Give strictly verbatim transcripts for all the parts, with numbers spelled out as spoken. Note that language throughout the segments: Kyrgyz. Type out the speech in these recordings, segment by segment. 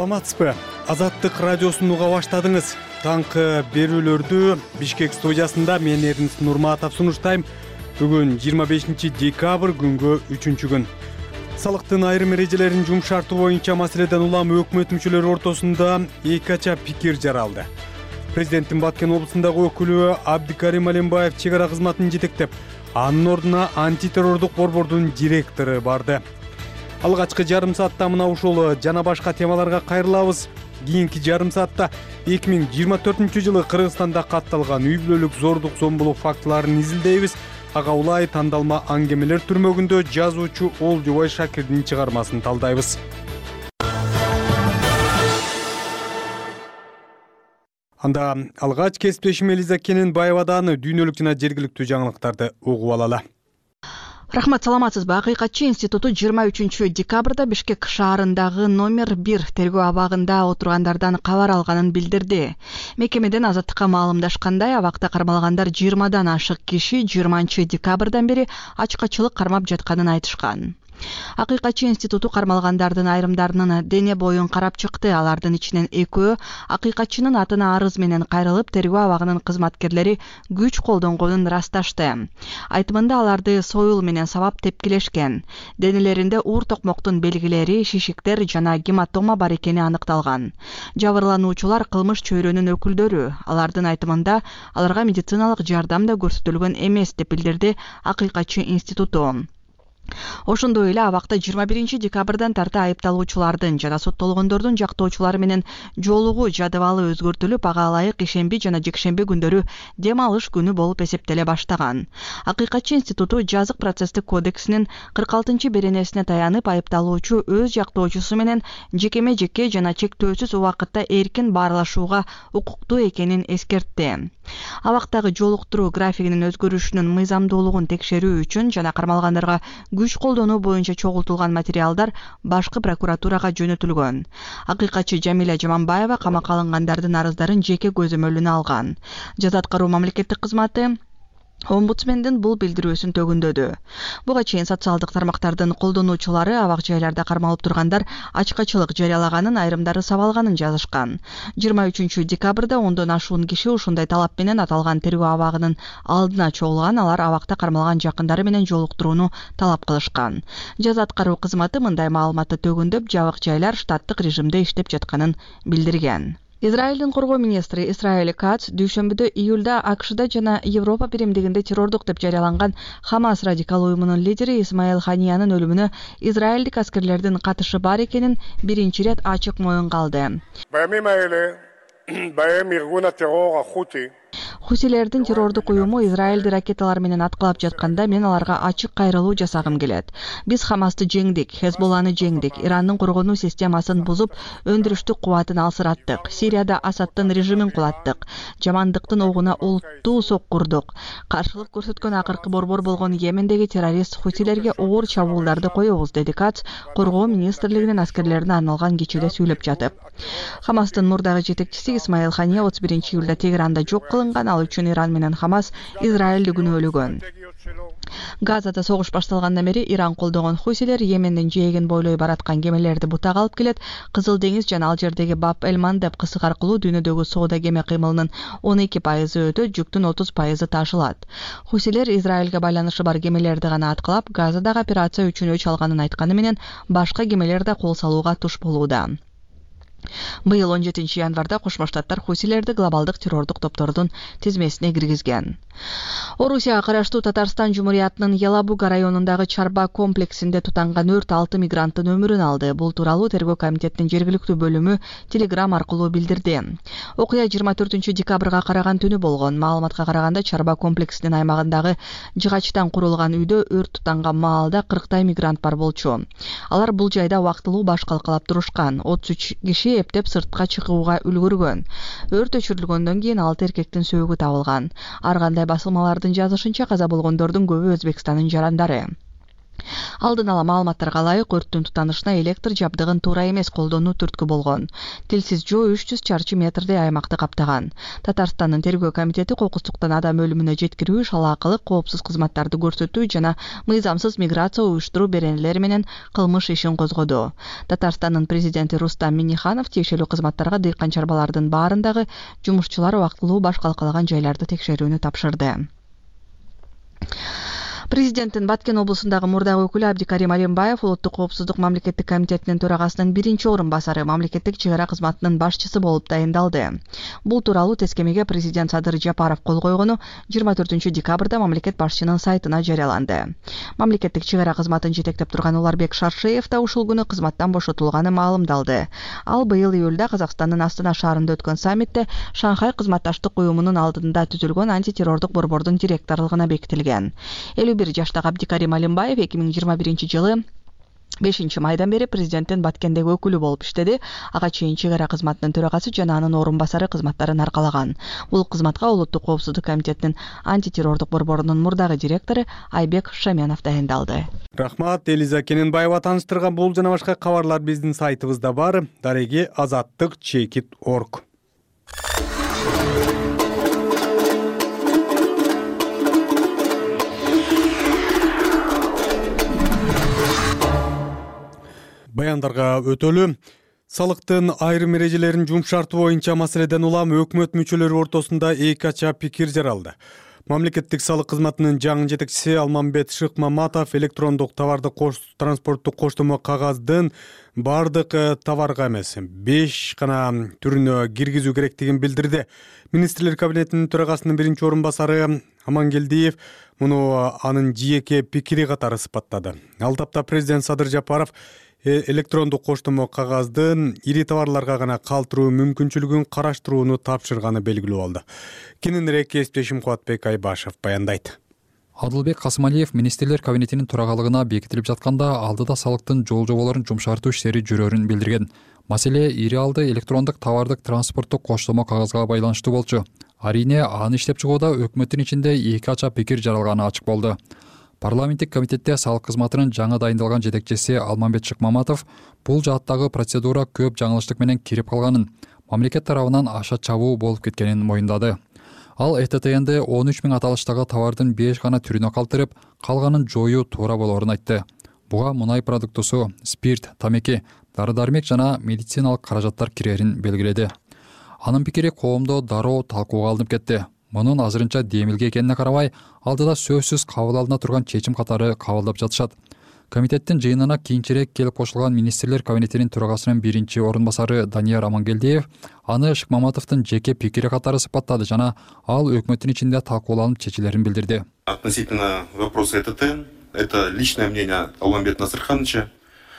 саламатсызбы? Азаттык радиосун уга баштадыңыз. Таңкы берүүлөрдү Бишкек студиясында мен Эрнст Нурматов сунуштайм. Бүгүн жыйырма бешинчи декабрь күнгө үчүнчү күн. Салыктын айрым эрежелерин жумшартуу боюнча маселеден улам өкмөт мүчөлөрү ортосунда эки ача пикир жаралды. Президенттин Баткен облусундагы өкүлү Абдикарим Алимбаев чек ара кызматын жетектеп, анын ордуна антитеррордук борбордун директору барды. Алгачкы жарым саатта мына ушул жана башка темаларга кайрылабыз. Кийинки жарым саатта эки миң жыйырма төртүнчү жылы Кыргызстанда катталган үй бүлөлүк зордук зомбулук фактыларын изилдейбиз. Ага улай тандалма аңгемелер түрмөгүндө жазуучу Олжобой Шакирдин чыгармасын талдайбыз. Анда алгач кесиптешим Элиза Кененбаевадан дүйнөлүк жана жергиликтүү жаңылыктарды угуп алалы. Рахмат, саламатсызбы? Акыйкатчы институту жыйырма үчүнчү декабрда Бишкек шаарындагы номер бир тергөө абагында отургандардан кабар алганын билдирди. Мекемеден азаттыкка маалымдашкандай, абакта кармалгандар жыйырмадан ашык киши жыйырманчы декабрдан бери ачкачылык кармап жатканын айтышкан. Акыйкатчы институту кармалгандардын айрымдарынын дене боюн карап чыкты. Алардын ичинен экөө акыйкатчынын атына арыз менен кайрылып, тергөө абагынын кызматкерлери күч колдонгонун ырасташты. Айтымында аларды союл менен сабап тепкилешкен. Денелеринде уур токмоктун белгилери, шишиктер жана гематома бар экени аныкталган. Жабырлануучулар кылмыш чөйрөнүн өкүлдөрү. Алардын айтымында аларга медициналык жардам да көрсөтүлгөн эмес деп билдирди Акыйкатчы институту. Ошондой эле абакта жыйырма биринчи декабрдан тарта айыпталуучулардын жана соттолгондордун жактоочулары менен жолугуу жадыбалы өзгөртүлүп, ага ылайык ишемби жана жекшемби күндөрү дем алыш күнү болуп эсептеле баштаган. Акыйкатчы институту жазык процесстик кодексинин кырк алтынчы беренесине таянып, айыпталуучу өз жактоочусу менен жекеме жекке жана чектөөсүз убакытта эркин баарлашууга укуктуу экенин эскертти. Абактагы жолуктуруу графигинин өзгөрүшүнүн мыйзамдуулугун текшерүү үчүн жана кармалгандарга күч колдонуу боюнча чогултулган материалдар башкы прокуратурага жөнөтүлгөн. Акыйкатчы Жамиля Жаманбаева камакка алынгандардын арыздарын жеке көзөмөлүнө алган. Жаза аткаруу мамлекеттик кызматы Омбудсмендин бул билдирүүсүн төгүндөдү. Буга чейин социалдык тармактардын колдонуучулары абак жайларда кармалып тургандар ачкачылык жарыялаганын, айрымдары сабалганын жазышкан. жыйырма үчүнчү декабрда ондон ашуун киши ушундай талап менен аталган тергөө абагынын алдына чогулган. Алар абакта кармалган жакындары менен жолуктурууну талап кылышкан. Жаза аткаруу кызматы мындай маалыматты төгүндөп, жабык жайлар штаттык режимде иштеп жатканын билдирген. Израилдин коргоо министри Исраэль Кац дүйшөмбүдө июлда АКШда жана Европа биримдигинде террордук деп жарыяланган Хамас радикал уюмунун лидери Исмаил Ханиянын өлүмүнө израилдик аскерлердин катышы бар экенин биринчи ирет ачык моюнга алды. Хусилердин террордук уюму Израилди ракеталар менен аткылап жатканда мен аларга ачык кайрылуу жасагым келет. Биз Хамасты жеңдик, Хезболланы жеңдик, Ирандын коргонуу системасын бузуп, өндүрүштүк кубатын алсыраттык. Сирияда Асадтын режимин кулаттык. Жамандыктын огуна улуттуу соккурдук. Каршылык көрсөткөн акыркы борбор болгон Йемендеги террорист хусилерге оор чабуулдарды коебуз, деди Кац коргоо министрлигинин аскерлерине арналган кечеде сүйлөп жатып. Хамастын мурдагы жетекчиси Исмаил Хания отуз биринчи июлда Тегеранда жок кылынган. Ал үчүн Иран менен Хамас Израилди күнөөлөгөн. Газада согуш башталгандан бери Иран колдогон хусилер Йемендин жээгин бойлой бараткан кемелерди бутак алып келет. Кызыл деңиз жана ал жердеги Баб Элман деп кысык аркылуу дүйнөдөгү соода кеме кыймылынын он эки пайызы өтөт, жүктүн отуз пайызы ташылат. Хусилер Израилге байланышы бар кемелерди гана аткылап, Газадагы операция үчүн өч алганын айтканы менен башка кемелер да кол салууга туш болууда. Быйыл он жетинчи январда Кошмо Штаттар хусилерди глобалдык террордук топтордун тизмесине киргизген. Орусияга караштуу Татарстан Жумуриятынын Ялабуга районундагы Чарба комплексинде тутанган өрт алты мигранттын өмүрүн алды. Бул тууралуу тергөө комитетинин жергиликтүү бөлүмү телеграм аркылуу билдирди. Окуя жыйырма төртүнчү декабрга караган түнү болгон. Маалыматка караганда Чарба комплексинин аймагындагы жыгачтан курулган үйдө өрт тутанган маалда кырктай мигрант бар болчу. Алар бул жайда убактылуу баш калкалап турушкан. отуз үч киши эптеп сыртка чыгууга үлгүргөн. Өрт өчүрүлгөндөн кийин алты эркектин сөөгү табылган. Ар кандай басылмалардын жазышынча каза болгондордун көбү Өзбекстандын жарандары. Алдын ала маалыматтарга ылайык өрттүн тутанышына электр жабдыгын туура эмес колдонуу түрткү болгон. Тилсиз жоо үч жүз чарчы метрдей аймакты каптаган. Татарстандын тергөө комитети кокустуктан адам өлүмүнө жеткирүү, шалаакылык, коопсуз кызматтарды көрсөтүү жана мыйзамсыз миграция уюштуруу беренелери менен кылмыш ишин козгоду. Татарстандын президенти Рустам Минниханов тиешелүү кызматтарга дыйкан чарбалардын баарындагы жумушчулар убактылуу баш калкалаган жайларды текшерүүнү тапшырды. Президенттин Баткен облусундагы мурдагы өкүлү Абдикарим Алимбаев Улуттук коопсуздук мамлекеттик комитетинин төрагасынын биринчи орун басары, мамлекеттик чек ара кызматынын башчысы болуп дайындалды. Бул тууралуу тескемеге президент Садыр Жапаров кол койгону жыйырма төртүнчү декабрда мамлекет башчынын сайтына жарыяланды. Мамлекеттик чек ара кызматын жетектеп турган Уларбек Шаршеев да ушул күнү кызматтан бошотулганы маалымдалды. Ал быйыл июлда Казакстандын Астана шаарында өткөн саммитте Шанхай кызматташтык уюмунун алдында түзүлгөн антитеррордук борбордун директорлугуна бекитилген. бир жаштагы Абдикарим Алимбаев эки миң жыйырма биринчи жылы бешинчи майдан бери президенттин Баткендеги өкүлү болуп иштеди. Ага чейин чек ара кызматынын төрагасы жана анын орун басары кызматтарын аркалаган. Бул кызматка Улуттук коопсуздук комитетинин антитеррордук борборунун мурдагы директору Айбек Шаменов дайындалды. Рахмат, Элиза Кененбаева таныштырган бул жана башка кабарлар биздин сайтыбызда бар. Дареги азаттык чекит точка орг. Баяндарга өтөлү. Салыктын айрым эрежелерин жумшартуу боюнча маселеден улам өкмөт мүчөлөрү ортосунда эки ача пикир жаралды. Мамлекеттик салык кызматынын жаңы жетекчиси Алмамбет Шыкмаматов электрондук товарды транспорттук коштомо кагаздын бардык товарга эмес, беш гана түрүнө киргизүү керектигин билдирди. Министрлер кабинетинин төрагасынын биринчи орун басары Амангелдиев муну анын жеке пикири катары сыпаттады. Ал тапта президент Садыр Жапаров электрондук коштомо кагаздын ири товарларга гана калтыруу мүмкүнчүлүгүн караштырууну тапшырганы белгилүү болду. Кененирээк кесиптешим Кубатбек Айбашев баяндайт. Адылбек Касымалиев министрлер кабинетинин төрагалыгына бекитилип жатканда алдыда салыктын жол жоболорун жумшартуу иштери жүрөрүн билдирген. Маселе ири алды электрондук товардык транспорттук коштомо кагазга байланыштуу болчу. Арине аны иштеп чыгууда өкмөттүн ичинде эки ача пикир жаралганы ачык болду. Парламенттик комитетте салык кызматынын жаңы дайындалган жетекчиси Алмамбет Шыкмаматов бул жааттагы процедура көп жаңылыштык менен кирип калганын, мамлекет тарабынан аша чабуу болуп кеткенин моюндады. Ал Э Т Т Н'де он үч миң аталыштагы товардын беш гана түрүнө калтырып, калганын жоюу туура болорун айтты. Буга мунай продуктусу, спирт, тамеки, дары-дармек жана медициналык каражаттар кирерин белгиледи. Анын пикири коомдо дароо талкууга алынып кетти. Мунун азырынча демилге экенине карабай, алдыда сөзсүз кабыл алына турган чечим катары кабылдап жатышат. Комитеттин жыйынына кийинчерээк келип кошулган министрлер кабинетинин төрагасынын биринчи орун басары Данияр Амангелдиев аны Шыкмаматовдун жеке пикири катары сыпаттады жана ал өкмөттүн ичинде талкууланып чечилерин билдирди. Относительно вопроса Э Т Т, это личное мнение Алмамбета Насырхановича.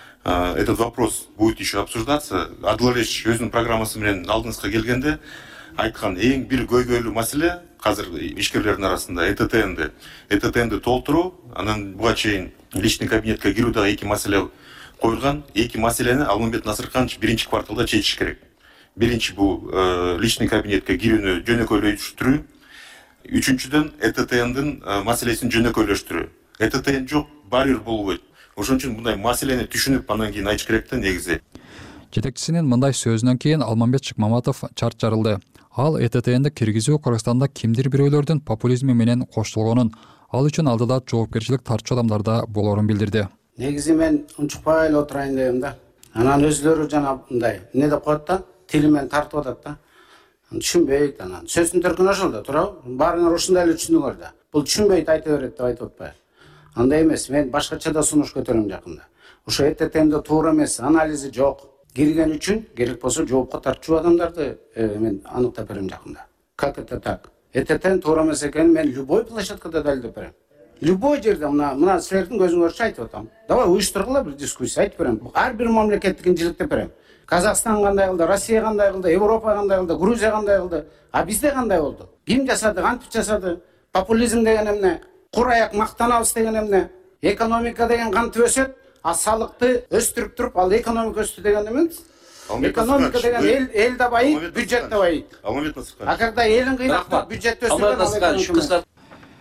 Этот вопрос будет еще обсуждаться. Адылович өзүнүн программасы менен алдыңызга келгенде айткан эң бир көйгөйлүү маселе азыр ишкерлердин арасында Э Т Т Н'ди Э Т Т Н'ди толтуруу, анан буга чейин личный кабинетке кирүү дагы эки маселе коюлган. Эки маселени Алмамбет Насырханович биринчи кварталда чечиш керек. Биринчи бул личный кабинетке кирүүнү жөнөкөйлөштүрүү, үчүнчүдөн Э Т Т Н'дин маселесин жөнөкөйлөштүрүү. Э Т Т Н жок, барьер болбойт. Ошон үчүн мындай маселени түшүнүп анан кийин айтыш керек да негизи. Жетекчисинин мындай сөзүнөн кийин Алмамбет Шыкмаматов чарт жарылды. Ал Э Т Т Н'ди киргизүү Кыргызстанда кимдир бирөөлөрдүн популизми менен коштолгонун, ал үчүн алдыда жоопкерчилик тартчу адамдарда болорун билдирди. Негизи мен унчукпай эле отурайын дегем да. Анан өзлөрү жана мындай эмне деп коет да, тили менен тартып атат да. Түшүнбөйт анан. Сөздүн төркүнү ошол да, туурабы? Баарыңар ушундай эле түшүндүңөр да. Бул түшүнбөйт айта берет деп айтып атпайбы? Андай эмес, мен башкача да сунуш көтөрөм жакында. Ошо Э Т Т Н'де туура эмес, анализи жок. Кирген үчүн керек болсо жоопко тартчу адамдарды мен аныктап берем жакында. Как это так? Э Т Т Н туура эмес экенин мен любой площадкада далилдеп берем. Любой жерде мына мына силердин көзүңөрчө айтып атам. Давай уюштургула бир дискуссия айтып берем. Ар бир мамлекеттикин жиликтеп берем. Казакстан кандай кылды, Россия кандай кылды, Европа кандай кылды, Грузия кандай кылды, а бизде кандай болду? Ким жасады, кантип жасады? Популизм деген эмне? Кур аяк мактанабыз деген эмне? Экономика деген кантип өсөт? А салыкты өстүрүп туруп, ал экономика өстү деген эмес? Экономика деген эл эл да байыйт, бюджет да байыйт. А когда элин кыйнап, бюджет өсүргөн ал экономика.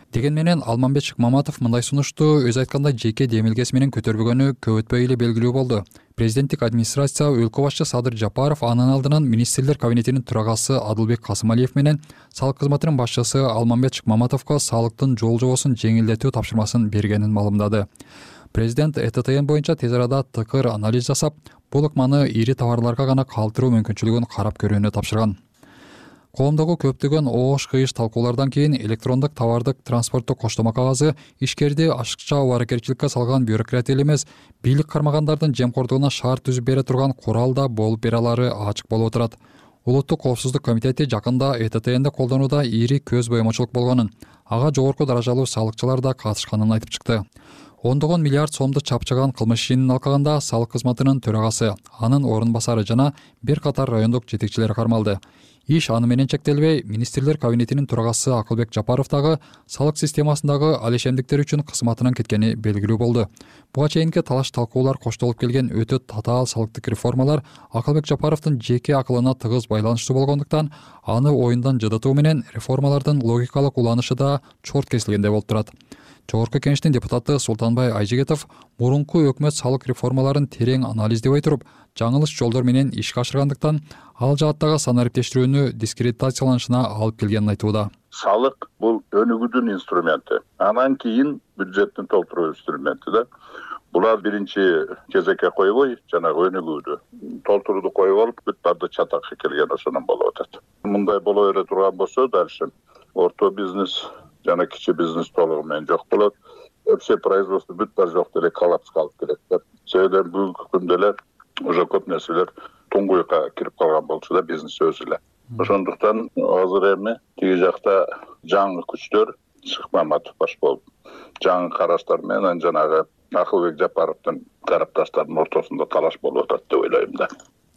Деген менен Алмамбет Шыкмаматов мындай сунушту өз айткандай жеке демилгеси менен көтөрбөгөнү көп өтпөй эле белгилүү болду. Президенттик администрация өлкө башчы Садыр Жапаров анын алдынан министрлер кабинетинин төрагасы Адылбек Касымалиев менен салык кызматынын башчысы Алмамбет Шыкмаматовго салыктын жол жобосун жеңилдетүү тапшырмасын бергенин маалымдады. Президент Э Т Т Н боюнча тез арада тыкыр анализ жасап, бул ыкманы ири товарларга гана калтыруу мүмкүнчүлүгүн карап көрүүнү тапшырган. Коомдогу көптөгөн оош кыйыш талкуулардан кийин электрондук товардык транспорттук коштомо кагазы ишкерди ашыкча убаракерчиликке салган бюрократ эле эмес, бийлик кармагандардын жемкордугуна шарт түзүп бере турган курал да болуп бере алары ачык болуп турат. Улуттук коопсуздук комитети жакында Э Т Т Нди колдонууда ири көз боемочулук болгонун, ага жогорку даражалуу салыкчылар да катышканын айтып чыкты. Ондогон миллиард сомду чапчаган кылмыш ишинин алкагында салык кызматынын төрагасы, анын орун басары жана бир катар райондук жетекчилер кармалды. Иш аны менен чектелбей, министрлер кабинетинин төрагасы Акылбек Жапаров дагы салык системасындагы алешемдиктер үчүн кызматынан кеткени белгилүү болду. Буга чейинки талаш талкуулар коштолуп келген өтө татаал салыктык реформалар Акылбек Жапаровдун жеке акылына тыгыз байланыштуу болгондуктан, аны оюндан жыдытуу менен реформалардын логикалык уланышы да чорт кесилгендей болуп турат. Жогорку кеңештин депутаты Султанбай Айжигетов мурунку өкмөт салык реформаларын терең анализдебей туруп, жаңылыш жолдор менен ишке ашыргандыктан, ал жааттагы санариптештирүүнү дискредитацияланышына алып келгенин айтууда. Салык бул өнүгүүдүн инструменти. Анан кийин бюджеттин толтуруу инструменти да. Булар биринчи кезекке койбой, жанагы өнүгүүдү толтурууду коюп алып, бүт барды чатакка келген ошондон болуп атат. Мындай боло бере турган болсо, дальше орто бизнес жана кичи бизнес толугу менен жок болот. Общее производство бүт бар жок деле коллапска алып келет да. Себеби бүгүнкү күндө эле уже көп нерселер туңгуйга кирип калган болчу да, бизнес өзү эле. Ошондуктан азыр эми тиги жакта жаңы күчтөр Шыкмаматов баш болуп, жаңы караштар менен жанагы Акылбек Жапаровдун тарапташтарынын ортосунда талаш болуп атат деп ойлойм да.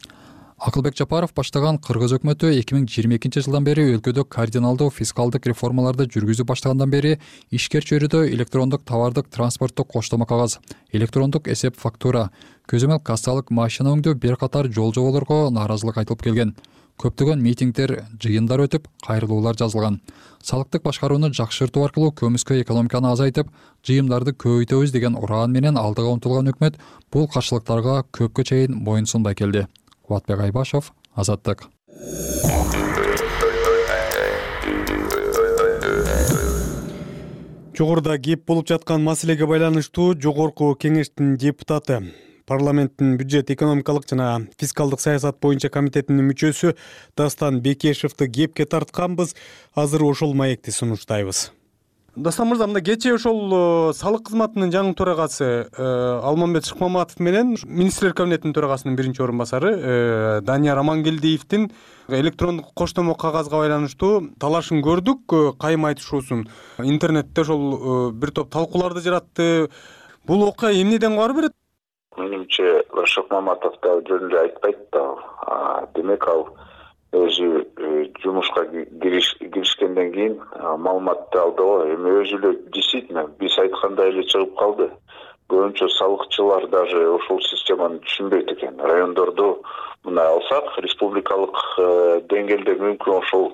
Акылбек Жапаров баштаган Кыргыз өкмөтү эки миң жыйырма экинчи жылдан бери өлкөдө кардиналдуу фискалдык реформаларды жүргүзүп баштагандан бери ишкер чөйрөдө электрондук товардык транспорттук коштомо кагаз, электрондук эсеп фактура, көзөмөл кассалык машина өңдөө бир катар жол жоболорго нааразылык айтылып келген. Көптөгөн митингдер, жыйындар өтүп, кайрылуулар жазылган. Салыктык башкарууну жакшыртуу аркылуу көмүскө экономиканы азайтып, жыйымдарды көбөйтөбүз деген ураан менен алдыга умтулган өкмөт бул каршылыктарга көпкө чейин моюн сунбай келди. Кубатбек Айбашев, Азаттык. Жогоруда кеп болуп жаткан маселеге байланыштуу жогорку кеңештин депутаты, парламенттин бюджет экономикалык жана фискалдык саясат боюнча комитетинин мүчөсү Дастан Бекешевди кепке тартканбыз. Азыр ошол маекти сунуштайбыз. Дастан мырза, мында кечээ ошол салык кызматынын жаңы төрагасы Алмамбет Шыкмаматов менен министрлер кабинетинин төрагасынын биринчи орун басары Данияр Амангелдиевдин электрондук коштомо кагазга байланыштуу талашын көрдүк, кайым айтышуусун. Интернетте ошол бир топ талкууларды жаратты. Бул окуя эмнеден кабар берет? Менимче Шыкмаматов да жөнүндө айтпайт да. Демек ал өзү жумушка киришкенден кийин маалыматты алды го. Эми өзү эле действительно биз айткандай эле чыгып калды. Көбүнчө салыкчылар даже ошол системаны түшүнбөйт экен. Райондордо мына алсак, республикалык деңгээлде мүмкүн ошол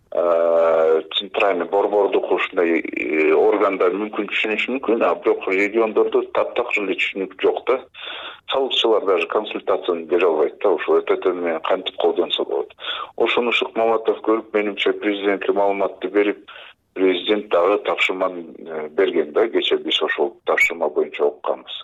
центральный борбордук ушундай органдар мүмкүн түшүнүшү мүмкүн, а бирок региондордо таптакыр эле түшүнүк жок да. Салыкчылар даже консультацияны бере албайт да, ошол Э Т Т менен кантип колдонсо болот. Ошону Шыкмаматов көрүп, менимче президентке маалыматты берип, президент дагы тапшырманы берген да, кечээ биз ошол тапшырма боюнча окуганбыз.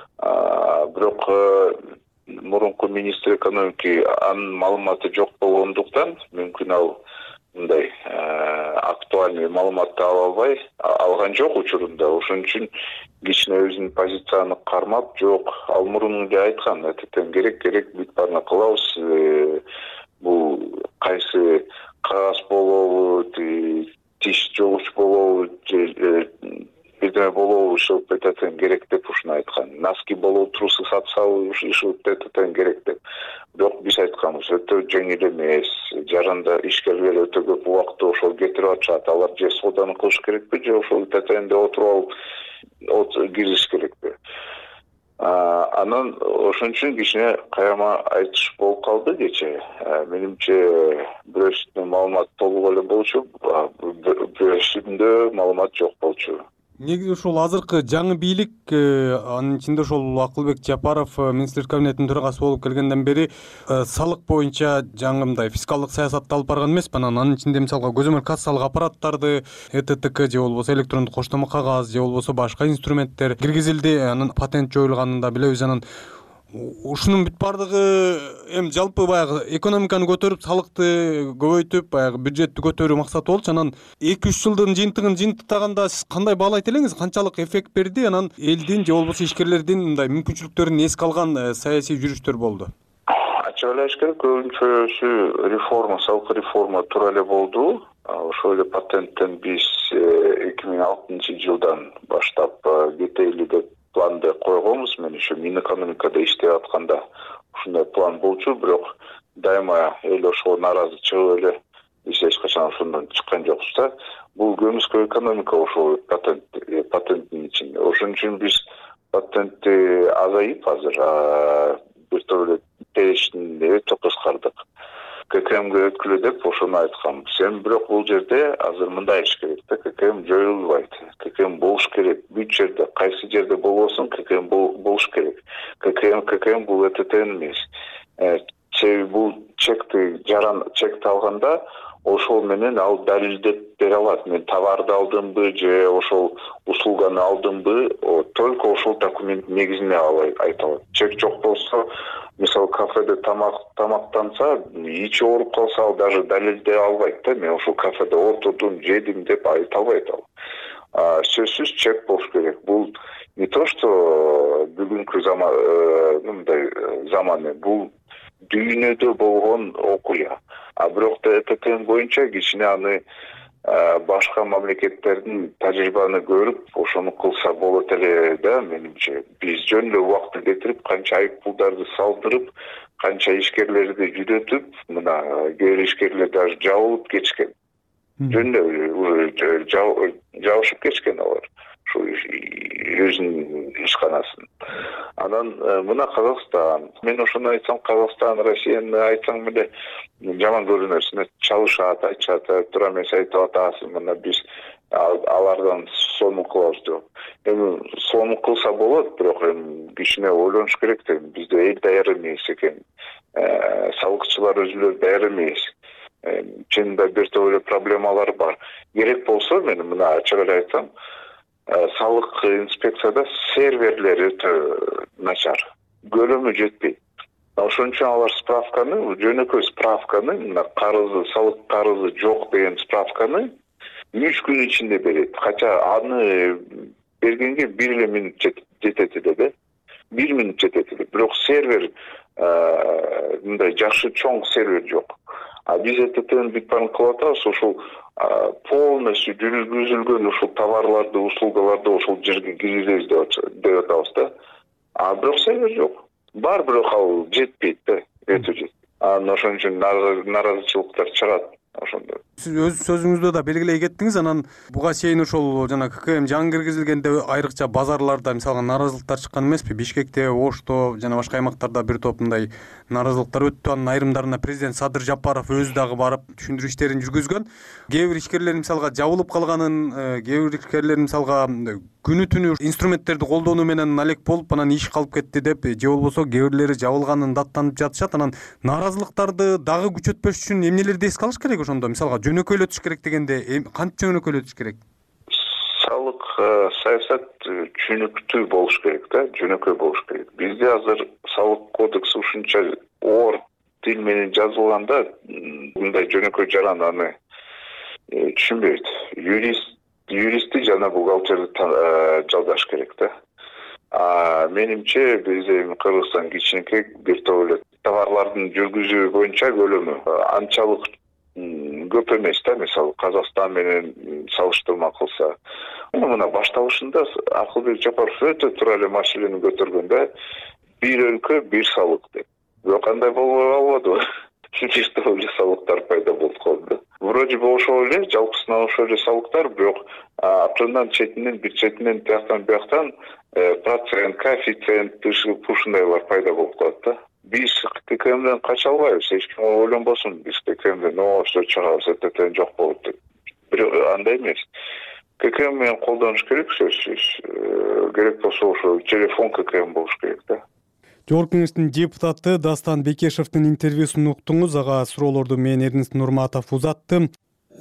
Бирок мурунку министр экономики анын маалыматы жок болгондуктан мүмкүн ал мындай актуальный маалыматты ала албай алган жок учурунда. Ошон үчүн кичине өзүнүн позицияны кармап, жок, ал мурун эле айткан, Э Т Т керек керек бүт баарын кылабыз. Бул кайсы кагаз болобу, тиш жогуч болобу, бирдеме болобу, ушул Э Т Т керек деп ушуну айткан. Носки болобу, трусы сатсабы, ушул Э Т Т керек деп. Бирок биз айтканбыз, өтө жеңил эмес. Жаранда ишкерлер өтө көп убакытты ошол кетирип атышат. Алар же сооданы кылыш керекпи, же ошол Э Т Тнде отуруп алып кириш керекпи? Анан ошон үчүн кичине каяма айтыш болуп калды кечээ. Менимче бирөөсүндө маалымат толук эле болчу, бирөөсүндө маалымат жок болчу. Негизи ушул азыркы жаңы бийлик, анын ичинде ошол Акылбек Жапаров министрлер кабинетинин төрагасы болуп келгенден бери салык боюнча жаңы мындай фискалдык саясатты алып барган эмеспи. Анын ичинде мисалга көзөмөл кассалык аппараттарды, э тэ тэ к же болбосо электрондук коштомо кагаз же болбосо башка инструменттер киргизилди. Анын патент жоюлганын да билебиз. Анан ушунун бүт бардыгы эми жалпы баягы экономиканы көтөрүп, салыкты көбөйтүп, баягы бюджетти көтөрүү максаты болчу. Анан эки үч жылдын жыйынтыгын жыйынтыктаганда сиз кандай баалайт элеңиз? Канчалык эффект берди? Анан элдин же болбосо ишкерлердин мындай мүмкүнчүлүктөрүн эске алган саясий жүрүштөр болду? Ачык эле айтканда көбүнчөсү реформа, салык реформа туура эле болду. Ошол эле патенттен биз эки миң алтынчы жылдан баштап кетели деп планды койгонбуз. Мен ошо Минэкономикада иштеп атканда ушундай план болчу, бирок дайыма эл ошого нааразы чыгып эле биз эч качан ошондон чыккан жокпуз да. Бул көмүскө экономика ошол патент патенттин ичинде. Ошон үчүн биз патентти азайып азыр бир топ эле перечни өтө кыскардык. ка ка эмге өткүлө деп ошону айткам. Сен бирок бул жерде азыр мындай иш керек да, ка ка эм жоюлбайт. ка ка эм болуш керек. Бүт жерде, кайсы жерде болбосун ка ка эм болуш керек. ка ка эм ка ка эм бул э тэ тэ эмес. Бул чекти жаран чекти алганда ошол менен ал далилдеп бере алат. Мен товарды алдымбы же ошол услуганы алдымбы, только ошол документ негизинде айта алат. Чек жок болсо, мисалы кафеде тамак тамактанса, ичи ооруп калса, ал даже далилдей албайт да. Мен ошол кафеде отурдум, жедим деп айта албайт ал. Сөзсүз чек болуш керек. Бул не то, что бүгүнкү заман, мындай заманы, бул дүйнөдө болгон окуя. А бирок да э тэ тэ боюнча кичине аны башка мамлекеттердин тажрыйбаны көрүп, ошону кылса болот эле да, менимче. Биз жөн эле убакытты кетирип, канча айып пулдарды салдырып, канча ишкерлерди жүрөтүп, мына кээ бир ишкерлер даже жабылып кетишкен. Жөн эле жабышып кетишкен алар. Ошо өзүнүн ишканасын. Анан мына Казакстан, мен ошону айтсам, Казакстан, Россияны айтсаң эле жаман көрүнөсүн, чалышат, айтышат, туура эмес айтып атасың, мына биз алардан сонун кылабыз деп. Эми сонун кылса болот, бирок эми кичине ойлонуш керек да, бизде эл даяр эмес экен. Салыкчылар өзүлөр даяр эмес. Чынында бир топ эле проблемалар бар. Керек болсо, мен мына ачык эле айтсам, салык инспекцияда серверлер өтө начар. Көлөмү жетпейт. Ошон үчүн алар справканы, жөнөкөй справканы, мына карызы, салык карызы жок деген справканы үч күн ичинде берет. Кача аны бергенге бир эле минут жетет эле да. бир минут жетет эле. Бирок сервер мындай жакшы чоң сервер жок. А биз э тэ тэни бүт баарын кылып атабыз, ошол полностью жүргүзүлгөн ушул товарларды, услугаларды ошол жерге киргизебиз деп атабыз да. А бирок сервер жок. Бар, бирок ал жетпейт да, өтө жетпейт. Анан ошон үчүн нааразычылыктар чыгат ошондо. Сиз өз сөзүңүздө да белгилей кеттиңиз. Анан буга чейин ошол жана ка ка эм жаңы киргизилгенде айрыкча базарларда мисалга нааразылыктар чыккан эмеспи? Бишкекте, Ошто жана башка аймактарда бир топ мындай нааразылыктар өттү. Анын айрымдарына президент Садыр Жапаров өзү дагы барып түшүндүрүү иштерин жүргүзгөн. Кээ бир ишкерлер мисалга жабылып калганын, кээ бир ишкерлер мисалга күнү түнү инструменттерди колдонуу менен алек болуп, анан иш калып кетти деп, же болбосо кээ бирлери жабылганын даттанып жатышат. Анан нааразылыктарды дагы күчөтпөш үчүн эмнелерди эске алыш керек ошондо? Мисалга жөнөкөйлөтүш керек дегенде кантип жөнөкөйлөтүш керек? Салык саясат түшүнүктүү болуш керек да, жөнөкөй болуш керек. Бизде азыр салык кодекси ушунча оор тил менен жазылганда, мындай жөнөкөй жаран аны түшүнбөйт. Юрист юристти жана бухгалтерди жалдаш керек да. А менимче биз эми Кыргызстан кичинекей бир топ эле товарлардын жүргүзүү боюнча көлөмү анчалык көп эмес да. Мисалы Казакстан менен салыштырма кылса, мына башталышында Акылбек Жапаров өтө туура эле маселени көтөргөн да, бир өлкө бир салык деп. Бирок кандай болбой калбадыбы? чечтүү эле салыктар пайда болуп калды. Вроде бы ошол эле жалпысынан ошол эле салыктар, бирок абчындан четинен бир четинен тияктан бияктан процент, коэффициент ушундайлар пайда болуп калат да. Биз ККМден кача албайбыз, эч ким ойлонбосун, биз ККМден ошо чыгабыз, это жок болот деп. Бирок андай эмес. ККМ менен колдонуш керек, сөзсүз. Керек болсо ошо телефон ККМ болуш керек да. Жогорку Кеңештин депутаты Дастан Бекешевдин интервьюсун уктуңуз. Ага суроолорду мен Эрнест Нурматов узаттым.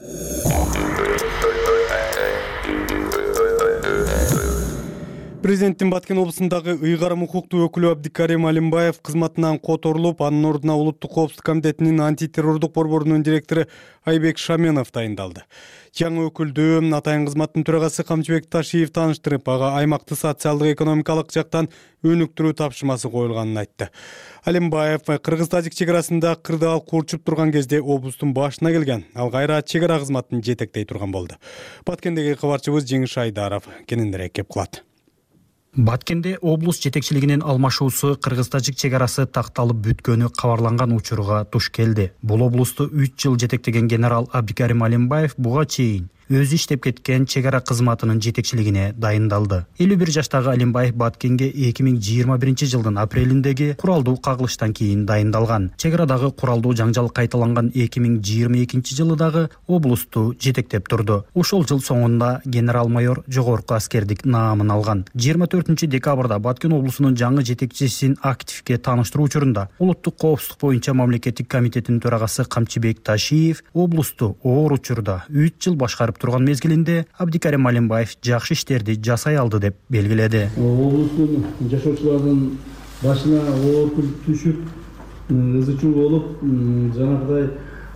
Президенттин Баткен облусундагы ыйгарым укуктуу өкүлү Абдикарим Алимбаев кызматынан которулуп, анын ордуна Улуттук коопсуздук комитетинин антитеррордук борборунун директору Айбек Шаменов дайындалды. Жаңы өкүлдү атайын кызматтын төрагасы Камчыбек Ташиев тааныштырып, ага аймакты социалдык экономикалык жактан өнүктүрүү тапшырмасы коюлганын айтты. Алимбаев Кыргыз-Тажик чек арасында кырдаал курчуп турган кезде облустун башына келген. Ал кайра чек ара кызматын жетектей турган болду. Баткендеги кабарчыбыз Жеңиш Айдаров кененирээк кеп калат. Баткенде облус жетекчилигинин алмашуусу Кыргыз-Тажик чек арасы такталып бүткөнү кабарланган учурга туш келди. Бул облусту үч жыл жетектеген генерал Абдикарим Алимбаев буга чейин өзү иштеп кеткен чек ара кызматынын жетекчилигине дайындалды. элүү бир жаштагы Алимбаев Баткенге эки миң жыйырма биринчи жылдын апрелиндеги куралдуу кагылыштан кийин дайындалган. Чек арадагы куралдуу жаңжал кайталанган эки миң жыйырма экинчи жылы дагы облусту жетектеп турду. Ошол жыл соңунда генерал-майор жогорку аскердик наамын алган. жыйырма төртүнчү декабрда Баткен облусунун жаңы жетекчисин активге тааныштыруу учурунда Улуттук коопсуздук боюнча мамлекеттик комитетинин төрагасы Камчыбек Ташиев облусту оор учурда үч жыл башкарып турган мезгилинде Абдикарим Алимбаев жакшы иштерди жасай алды деп белгиледи. Облустун жашоочулардын башына оор күн түшүп, ызы чуу болуп, жанагыдай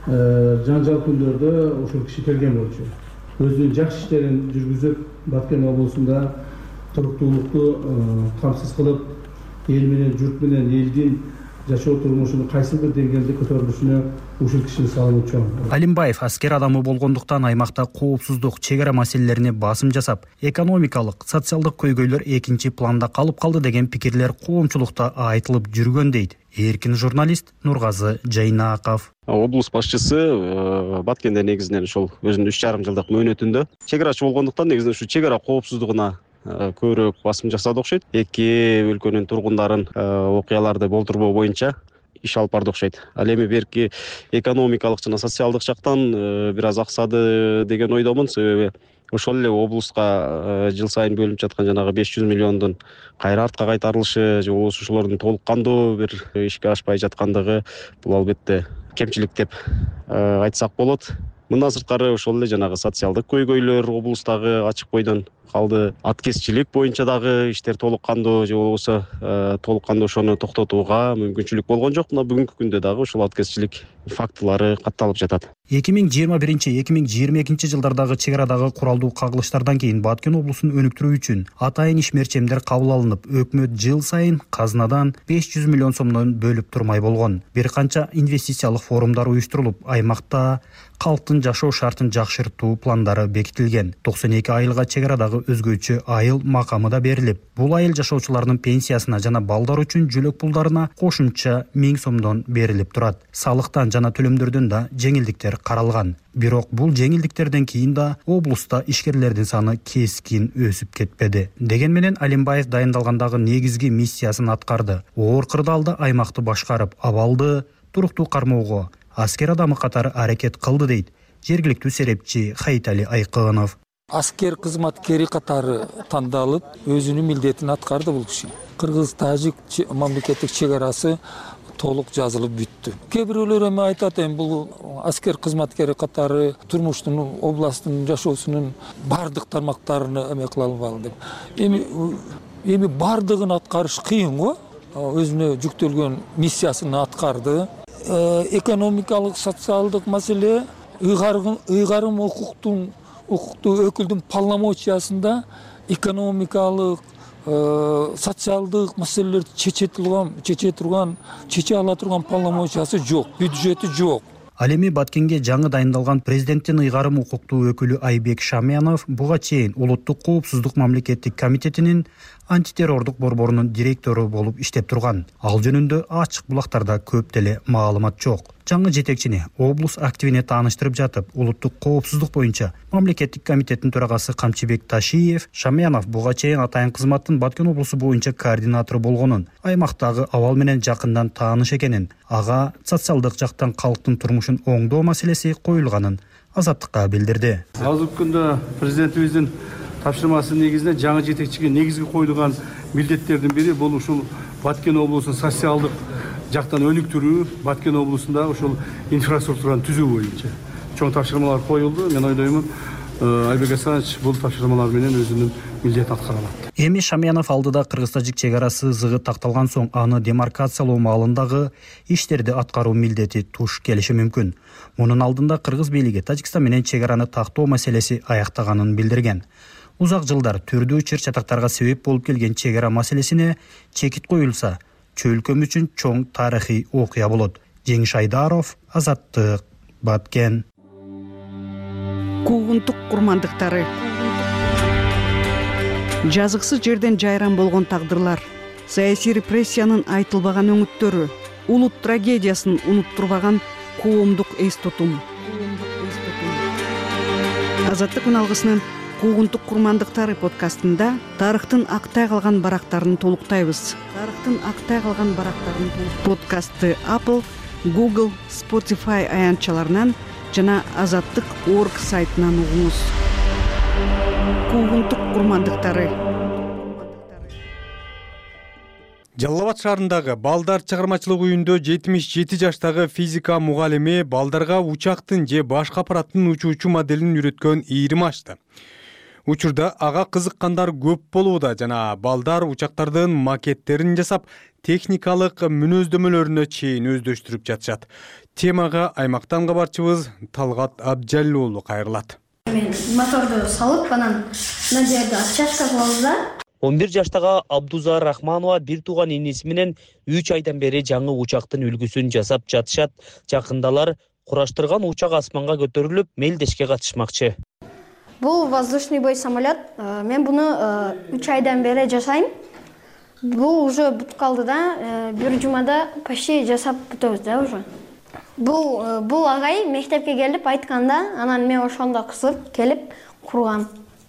жаңжал күндөрдө ошол киши келген болчу. Өзүнүн жакшы иштерин жүргүзүп, Баткен облусунда туруктуулукту камсыз кылып, эл менен, журт менен элдин жашоо турмушунун кайсы бир деңгээлде көтөрүлүшүнө ушул кишинин салымы чоң. Алимбаев аскер адамы болгондуктан аймакта коопсуздук, чек ара маселелерине басым жасап, экономикалык, социалдык көйгөйлөр экинчи планда калып калды деген пикирлер коомчулукта айтылып жүргөн дейт эркин журналист Нургазы Жайнаков. Облус башчысы Баткенде негизинен ушул өзүнүн үч жарым жылдык мөөнөтүндө чек арачы болгондуктан негизинен ушу чек ара коопсуздугуна көбүрөөк басым жасады окшойт. Эки өлкөнүн тургундарын окуяларды болтурбоо боюнча иш алып барды окшойт. Ал эми берки экономикалык жана социалдык жактан бир аз аксады деген ойдомун. Себеби ошол эле облуска жыл сайын бөлүнүп жаткан жанагы беш жүз миллиондун кайра артка кайтарылышы, же болбосо ошолордун толук кандуу бир ишке ашпай жаткандыгы бул албетте кемчилик деп айтсак болот. Мындан сырткары ошол эле жанагы социалдык көйгөйлөр облустагы ачык бойдон калды. Аткезчилик боюнча дагы иштер толук кандуу, же болбосо толук кандуу ошону токтотууга мүмкүнчүлүк болгон жок. Мына бүгүнкү күндө дагы ошол аткезчилик фактылары катталып жатат. эки миң жыйырма биринчи эки миң жыйырма экинчи жылдардагы чек арадагы куралдуу кагылыштардан кийин Баткен облусун өнүктүрүү үчүн атайын ишмерчемдер кабыл алынып, өкмөт жыл сайын казынадан беш жүз миллион сомдон бөлүп турмай болгон. Бир канча инвестициялык форумдар уюштурулуп, аймакта калктын жашоо шартын жакшыртуу пландары бекитилген. токсон эки айылга чек арадагы өзгөчө айыл макамы да берилип, бул айыл жашоочуларынын пенсиясына жана балдар үчүн жөлөк пулдарына кошумча миң сомдон берилип турат. Салыктан жана төлөмдөрдөн да жеңилдиктер каралган. Бирок бул жеңилдиктерден кийин да облуста ишкерлердин саны кескин өсүп кетпеди. Деген менен Алимбаев дайындалгандагы негизги миссиясын аткарды. Оор кырдаалда аймакты башкарып, абалды туруктуу кармоого аскер адамы катары аракет кылды дейт жергиликтүү серепчи Хайтали Айкынов. Аскер кызматкери катары тандалып, өзүнүн милдетин аткарды бул киши. Кыргыз-Тажик мамлекеттик чек арасы толук жазылып бүттү. Кээ бирөөлөр эми айтат, эми бул аскер кызматкери катары турмуштун, областтын жашоосунун бардык тармактарына эме кыла албады деп. Эми эми бардыгын аткарыш кыйын го. Өзүнө жүктөлгөн миссиясын аткарды. Экономикалык, социалдык маселе, ыйгарым укуктун укуктуу өкүлдүн полномочиясында экономикалык, социалдык маселелерди чече турган, чече турган, чече ала турган полномочиясы жок, бюджети жок. Ал эми Баткенге жаңы дайындалган президенттин ыйгарым укуктуу өкүлү Айбек Шамянов буга чейин Улуттук коопсуздук мамлекеттик комитетинин антитеррордук борборунун директору болуп иштеп турган. Ал жөнүндө ачык булактарда көп деле маалымат жок. Жаңы жетекчини облус активине тааныштырып жатып, Улуттук коопсуздук боюнча мамлекеттик комитеттин төрагасы Камчыбек Ташиев Шамянов буга чейин атайын кызматтын Баткен облусу боюнча координатору болгонун, аймактагы абал менен жакындан тааныш экенин, ага социалдык жактан калктын турмушун оңдоо маселеси коюлганын Азаттыкка билдирди. Азыркы күндө президентибиздин тапшырмасы негизинде жаңы жетекчиге негизги коюлган милдеттердин бири бул ушул Баткен облусун социалдык жактан өнүктүрүү, Баткен облусунда ушул инфраструктураны түзүү боюнча чоң тапшырмалар коюлду. Мен ойлоймун, Айбек Асанович бул тапшырмалар менен өзүнүн милдетин аткара алат. Эми Шамянов алдыда кыргыз-тажик чек арасы зыгы такталган соң аны демаркациялоо маалындагы иштерди аткаруу милдети туш келиши мүмкүн. Мунун алдында кыргыз бийлиги Тажикстан менен чек араны тактоо маселеси аяктаганын билдирген. Узак жылдар түрдүү чыр-чатактарга себеп болуп келген чек ара маселесине чекит коюлса, чөлкөм үчүн чоң тарыхый окуя болот. Жеңиш Айдаров, Азаттык, Баткен. Куугунтук курмандыктары. Жазыксыз жерден жайран болгон тагдырлар, саясий репрессиянын айтылбаган өңүттөрү, улут трагедиясын унуттурбаган коомдук эс тутум. Азаттык үналгысынын Куугунтук курмандыктары подкастында тарыхтын актай калган барактарын толуктайбыз. Тарыхтын актай калган барактарын подкастты Apple, Google, Spotify аянтчаларынан жана азаттык точка орг сайтынан угуңуз. Куугунтук курмандыктары. Жалал Абад шаарындагы Балдар чыгармачылык үйүндө жетимиш жети жаштагы физика мугалими балдарга учактын же башка аппараттын учуучу моделин үйрөткөн ийрим ачты. Учурда ага кызыккандар көп болууда жана балдар учактардын макеттерин жасап, техникалык мүнөздөмөлөрүнө чейин өздөштүрүп жатышат. Темага аймактан кабарчыбыз Талгат Абжалил уулу кайрылат. Мен моторду салып, анан мына жерде отчашка кылабыз да. он бир жаштагы Абдуза Рахманова бир тууган иниси менен үч айдан бери жаңы учактын үлгүсүн жасап жатышат. Жакындалар кураштырган учак асманга көтөрүлүп, мелдешке катышмакчы. Бул воздушный бой самолет. Мен буну үч айдан бери жасайм. Бул уже бүтүп калды да, бир жумада почти жасап бүтөбүз да уже. Бул бул агай мектепке келип айтканда, анан мен ошондо кызып келип кургам.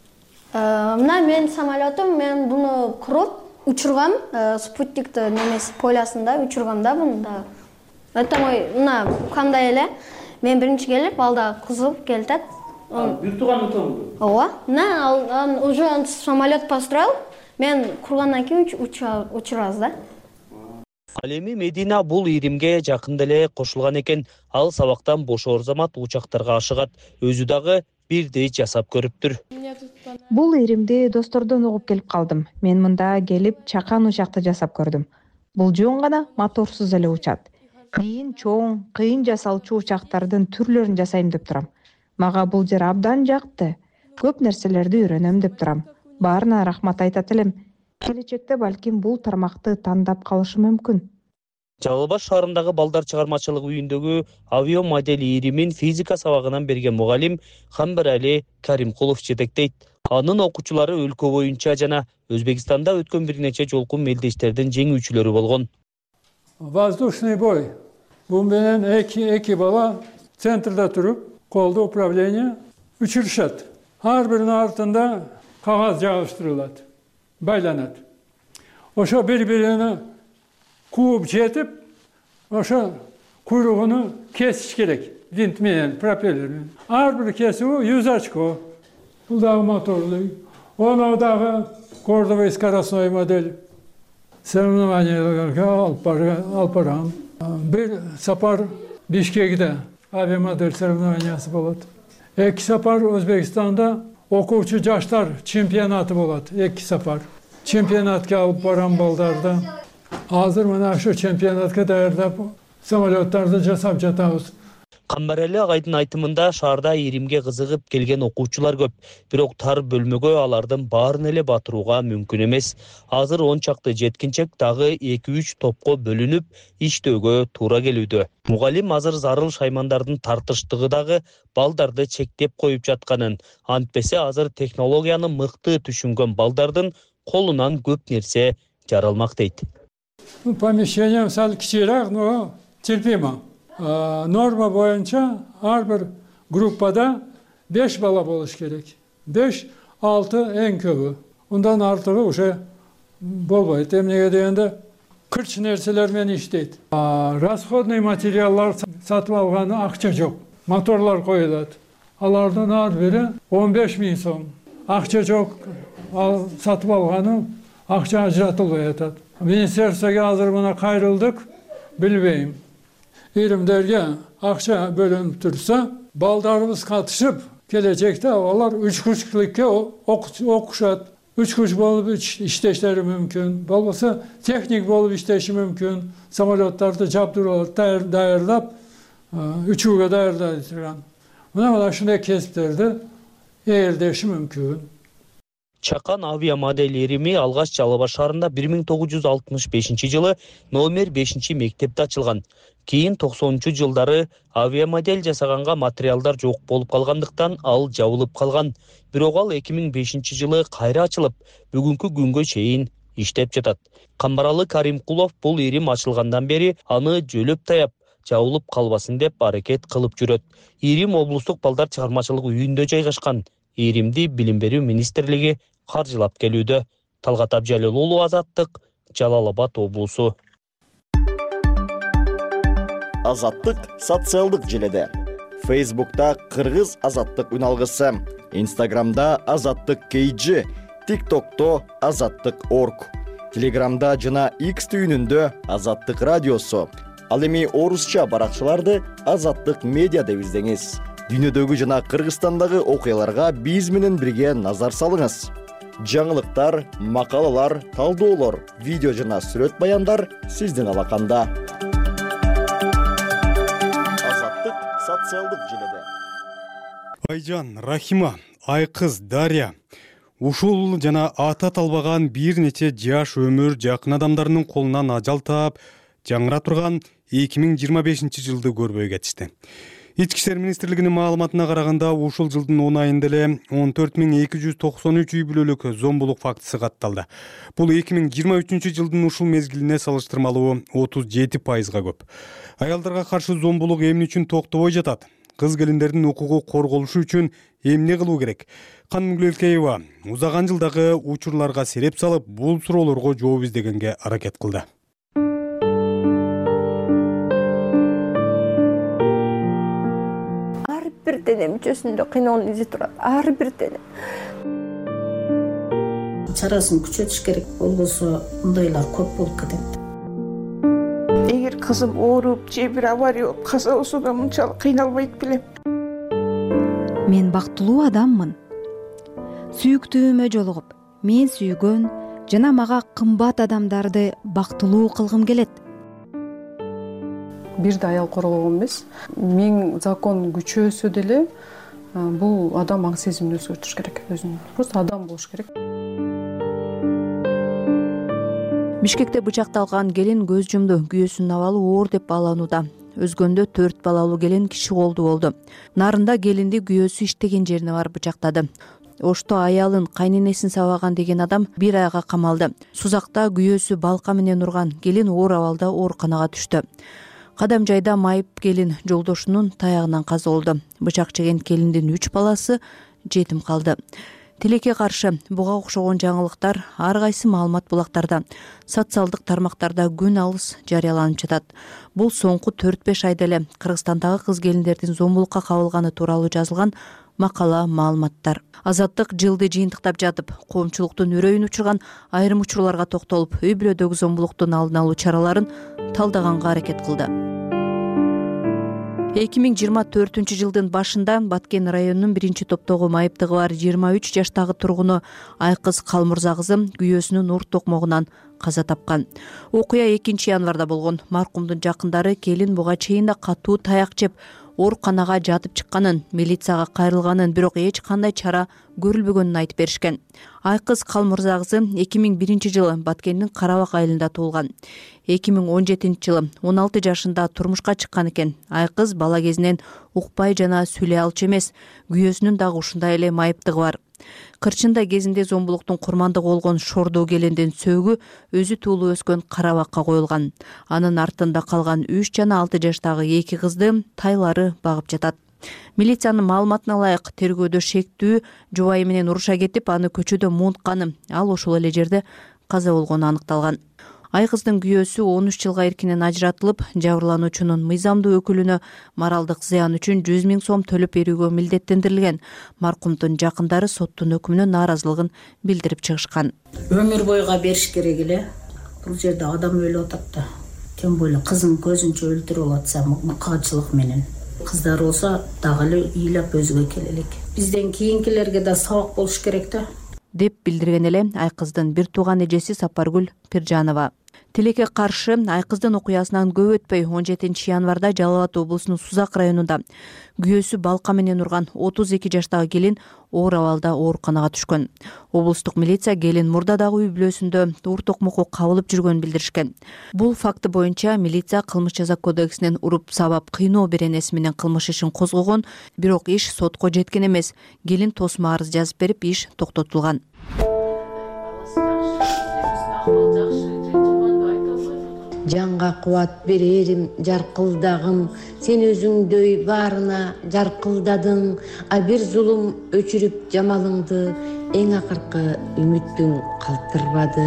Мына мен самолетум, мен буну куруп учургам, спутникту немеси полясында учургам да буну да. Это мой, мына кандай эле, мен биринчи келип, алда кызып келтет. Бир тууган отурду. Ооба. Мына уже самолет построил, мен кургандан кийин учурабыз да. Ал эми Медина бул ийримге жакында эле кошулган экен. Ал сабактан бошоор замат учактарга ашыгат. Өзү дагы бирдей жасап көрүптүр. Бул ийримди достордон угуп келип калдым. Мен мында келип чакан учакты жасап көрдүм. Бул жөн гана моторсуз эле учат. Кыйын чоң, кыйын жасалчу учактардын түрлөрүн жасайм деп турам. Мага бул жер абдан жакты. Көп нерселерди үйрөнөм деп турам. Баарына рахмат айтат элем. Келечекте балким бул тармакты тандап калышы мүмкүн. Жалал Абад шаарындагы Балдар чыгармачылык үйүндөгү авио модель ийримин физика сабагынан берген мугалим Хамбарали Каримкулов жетектейт. Анын окуучулары өлкө боюнча жана Өзбекстанда өткөн бир нече жолкун мелдештердин жеңүүчүлөрү болгон. Воздушный бой. Бул менен эки эки бала центрда туруп, колдо управление учурушат. Ар биринин артында кагаз жабыштырылат, байланат. Ошо бири-бирине кууп жетип, ошо куйругуну кесиш керек. Винт менен, пропеллер менен. Ар бир кесүү жүз очко. Бул дагы моторлуу. Ону дагы кордовый скоростной модель. Соревнованияларга алып барам. Бир сапар Бишкекте авиамодель соревнованиясы болот. Эки сапар Өзбекстанда окуучу жаштар чемпионаты болот. Эки сапар. Чемпионатка алып барам балдарды. Азыр мына ошо чемпионатка даярдап самолеттарды жасап жатабыз. Камбарали агайдын айтымында шаарда иримге кызыгып келген окуучулар көп, бирок тар бөлмөгө алардын баарын эле батырууга мүмкүн эмес. Азыр он чакты жеткинчек дагы эки үч топко бөлүнүп иштөөгө туура келүүдө. Мугалим азыр зарыл шаймандардын тартыштыгы дагы балдарды чектеп коюп жатканын, антпесе азыр технологияны мыкты түшүнгөн балдардын колунан көп нерсе жаралмак дейт. Помещение сал кичирээк, но терпимо. Норма боюнча ар бир группада беш бала болуш керек. беш алты эң көбү. Ундан артыгы уже болбойт. Эмнеге дегенде кырч нерселер менен иштейт. Расходный материалдар сатып алганы акча жок. Моторлор коюлат. Алардын ар бири он беш миң сом. Акча жок. Ал сатып алганы акча ажыратылбай атат. Министерствого азыр мына кайрылдык, билбейм. Иримдерге акча бөлүнүп турса, балдарыбыз катышып, келечекте алар үч күчлүккө окушат. Үч күч болуп иштештери мүмкүн. Болбосо техник болуп иштеши мүмкүн. Самолеттарды жабдырып, даярдап, үчүүгө даярдай турган. Мына ушундай кесиптерди ээлдеши мүмкүн. Чакан авиамодель ирими алгач Жалал Абад шаарында бир миң тогуз жүз алтымыш бешинчи жылы номер бешинчи мектепте ачылган. Кийин токсонунчу жылдары авиамодель жасаганга материалдар жок болуп калгандыктан ал жабылып калган. Бирок ал эки миң бешинчи жылы кайра ачылып, бүгүнкү күнгө чейин иштеп жатат. Камбаралы Каримкулов бул ирим ачылгандан бери аны жөлөп таяп, жабылып калбасын деп аракет кылып жүрөт. Ирим облустук балдар чыгармачылык үйүндө жайгашкан. Иримди Билим берүү министрлиги каржылап келүүдө. Талгат Абжалил уулу, Азаттык, Жалал Абад облусу. Азаттык социалдык желеде. Фейсбукта Кыргыз Азаттык үналгысы, Инстаграмда Азаттык кей джи, ТикТокто Азаттык точка орг, Телеграмда жана X түйүнүндө Азаттык радиосу. Ал эми орусча баракчаларды Азаттык медиа деп издеңиз. Дүйнөдөгү жана Кыргызстандагы окуяларга биз менен бирге назар салыңыз. Жаңылыктар, макалалар, талдоолор, видео жана сүрөт баяндар сиздин алаканда. Азаттык социалдык желеде. Айжан, Рахима, Айкыз, Дарья. Ушул жана аты аталбаган бир нече жаш өмүр жакын адамдарынын колунан ажал таап, жаңыра турган эки миң жыйырма бешинчи жылды көрбөй кетишти. Ички иштер министрлигинин маалыматына караганда, ушул жылдын он айында эле он төрт миң эки жүз токсон үч үй бүлөлүк зомбулук фактысы катталды. Бул эки миң жыйырма үчүнчү жылдын ушул мезгилине салыштырмалуу отуз жети пайызга көп. Аялдарга каршы зомбулук эмне үчүн токтобой жатат? Кыз келиндердин укугу корголушу үчүн эмне кылуу керек? Каным Гүлелкеева узаган жылдагы учурларга сереп салып, бул суроолорго жооп издегенге аракет кылды. Бир дене мүчөсүндө кыйноонун изи турат. Ар бир дене. Чарасын күчөтүш керек, болбосо мындайлар көп болуп кетет. Эгер кызым ооруп же бир авария болуп каза болсо да мынчалык кыйналбайт белем. Мен бактылуу адаммын. Сүйүктүүмө жолугуп, мен сүйгөн жана мага кымбат адамдарды бактылуу кылгым келет. Бир да аял корголгон эмес. Миң закон күчөөсө деле бул адам аң сезимин өзгөртүш керек. Өзүн просто адам болуш керек. Бишкекте бычакталган келин көз жумду. Күйөөсүнүн абалы оор деп бааланууда. Өзгөндө төрт балалуу келин киши колду болду. Нарында келинди күйөөсү иштеген жерине барып бычактады. Ошто аялын кайненесин сабаган деген адам бир айга камалды. Сузакта күйөөсү балка менен урган келин оор абалда ооруканага түштү. Кадам жайда майып келин жолдошунун таягынан каза болду. Бычак жеген келиндин үч баласы жетим калды. Тилекке каршы буга окшогон жаңылыктар ар кайсы маалымат булактарда, социалдык тармактарда күн алыс жарыяланып жатат. Бул соңку төрт беш айда эле Кыргызстандагы кыз келиндердин зомбулукка кабылганы тууралуу жазылган макала, маалыматтар. Азаттык жылды жыйынтыктап жатып, коомчулуктун үрөйүн учурган айрым учурларга токтолуп, үй бүлөдөгү зомбулуктун алдын алуу чараларын талдаганга аракет кылды. эки миң жыйырма төртүнчү жылдын башында Баткен районунун биринчи топтогу майыптыгы бар жыйырма үч жаштагы тургуну Айкыз Калмырза кызы күйөөсүнүн урт токмогунан каза тапкан. Окуя экинчи январда болгон. Маркумдун жакындары келин буга чейин да катуу таяк жеп, ооруканага жатып чыкканын, милицияга кайрылганын, бирок эч кандай чара көрүлбөгөнүн айтып беришкен. Айкыз Калмырза кызы эки миң биринчи жылы Баткендин Карабак айылында туулган. эки миң он жетинчи жылы он алты жашында турмушка чыккан экен. Айкыз бала кезинен укпай жана сүйлөй алчу эмес, күйөөсүнүн дагы ушундай эле майыптыгы бар. Кырчындай кезинде зомбулуктун курмандыгы болгон Шордоо келиндин сөөгү өзү туулуп өскөн Карабакка коюлган. Анын артында калган үч жана алты жаштагы эки кызды тайлары багып жатат. Милициянын маалыматына ылайык, тергөөдө шектүү жубайы менен уруша кетип, аны көчөдө муунтканы, ал ошол эле жерде каза болгону аныкталган. Айкыздын күйөөсү он үч жылга эркинен ажыратылып, жабырлануучунун мыйзамдуу өкүлүнө моралдык зыян үчүн жүз миң сом төлөп берүүгө милдеттендирилген. Маркумдун жакындары соттун өкүмүнө нааразылыгын билдирип чыгышкан. Өмүр бойга бериш керек эле. Бул жерде адам өлүп атат да. Тем более кызын көзүнчө өлтүрүп атса, мыкаачылык менен. Кыздар болсо дагы эле ыйлап өзүгө келелик. Бизден кийинкилерге да сабак болуш керек да. Деп билдирген эле Айкыздын бир тууган эжеси Сапаргүл Пиржанова. Тилекке каршы Айкыздын окуясынан көп өтпөй он жетинчи январда Жалал Абад облусунун Сузак районунда күйөөсү балка менен урган отуз эки жаштагы келин оор абалда ооруканага түшкөн. Облустук милиция келин мурдадагы үй бүлөсүндө уур токмокко кабылып жүргөнүн билдиришкен. Бул факты боюнча милиция кылмыш жаза кодексинин уруп сабап кыйноо беренеси менен кылмыш ишин козгогон, бирок иш сотко жеткен эмес. Келин тосмо арыз жазып берип, иш токтотулган. Жанга кубат берерим жаркылдагым, сен өзүңдөй баарына жаркылдадың, а бир зулум өчүрүп жамалыңды, эң акыркы үмүттүң калтырбады.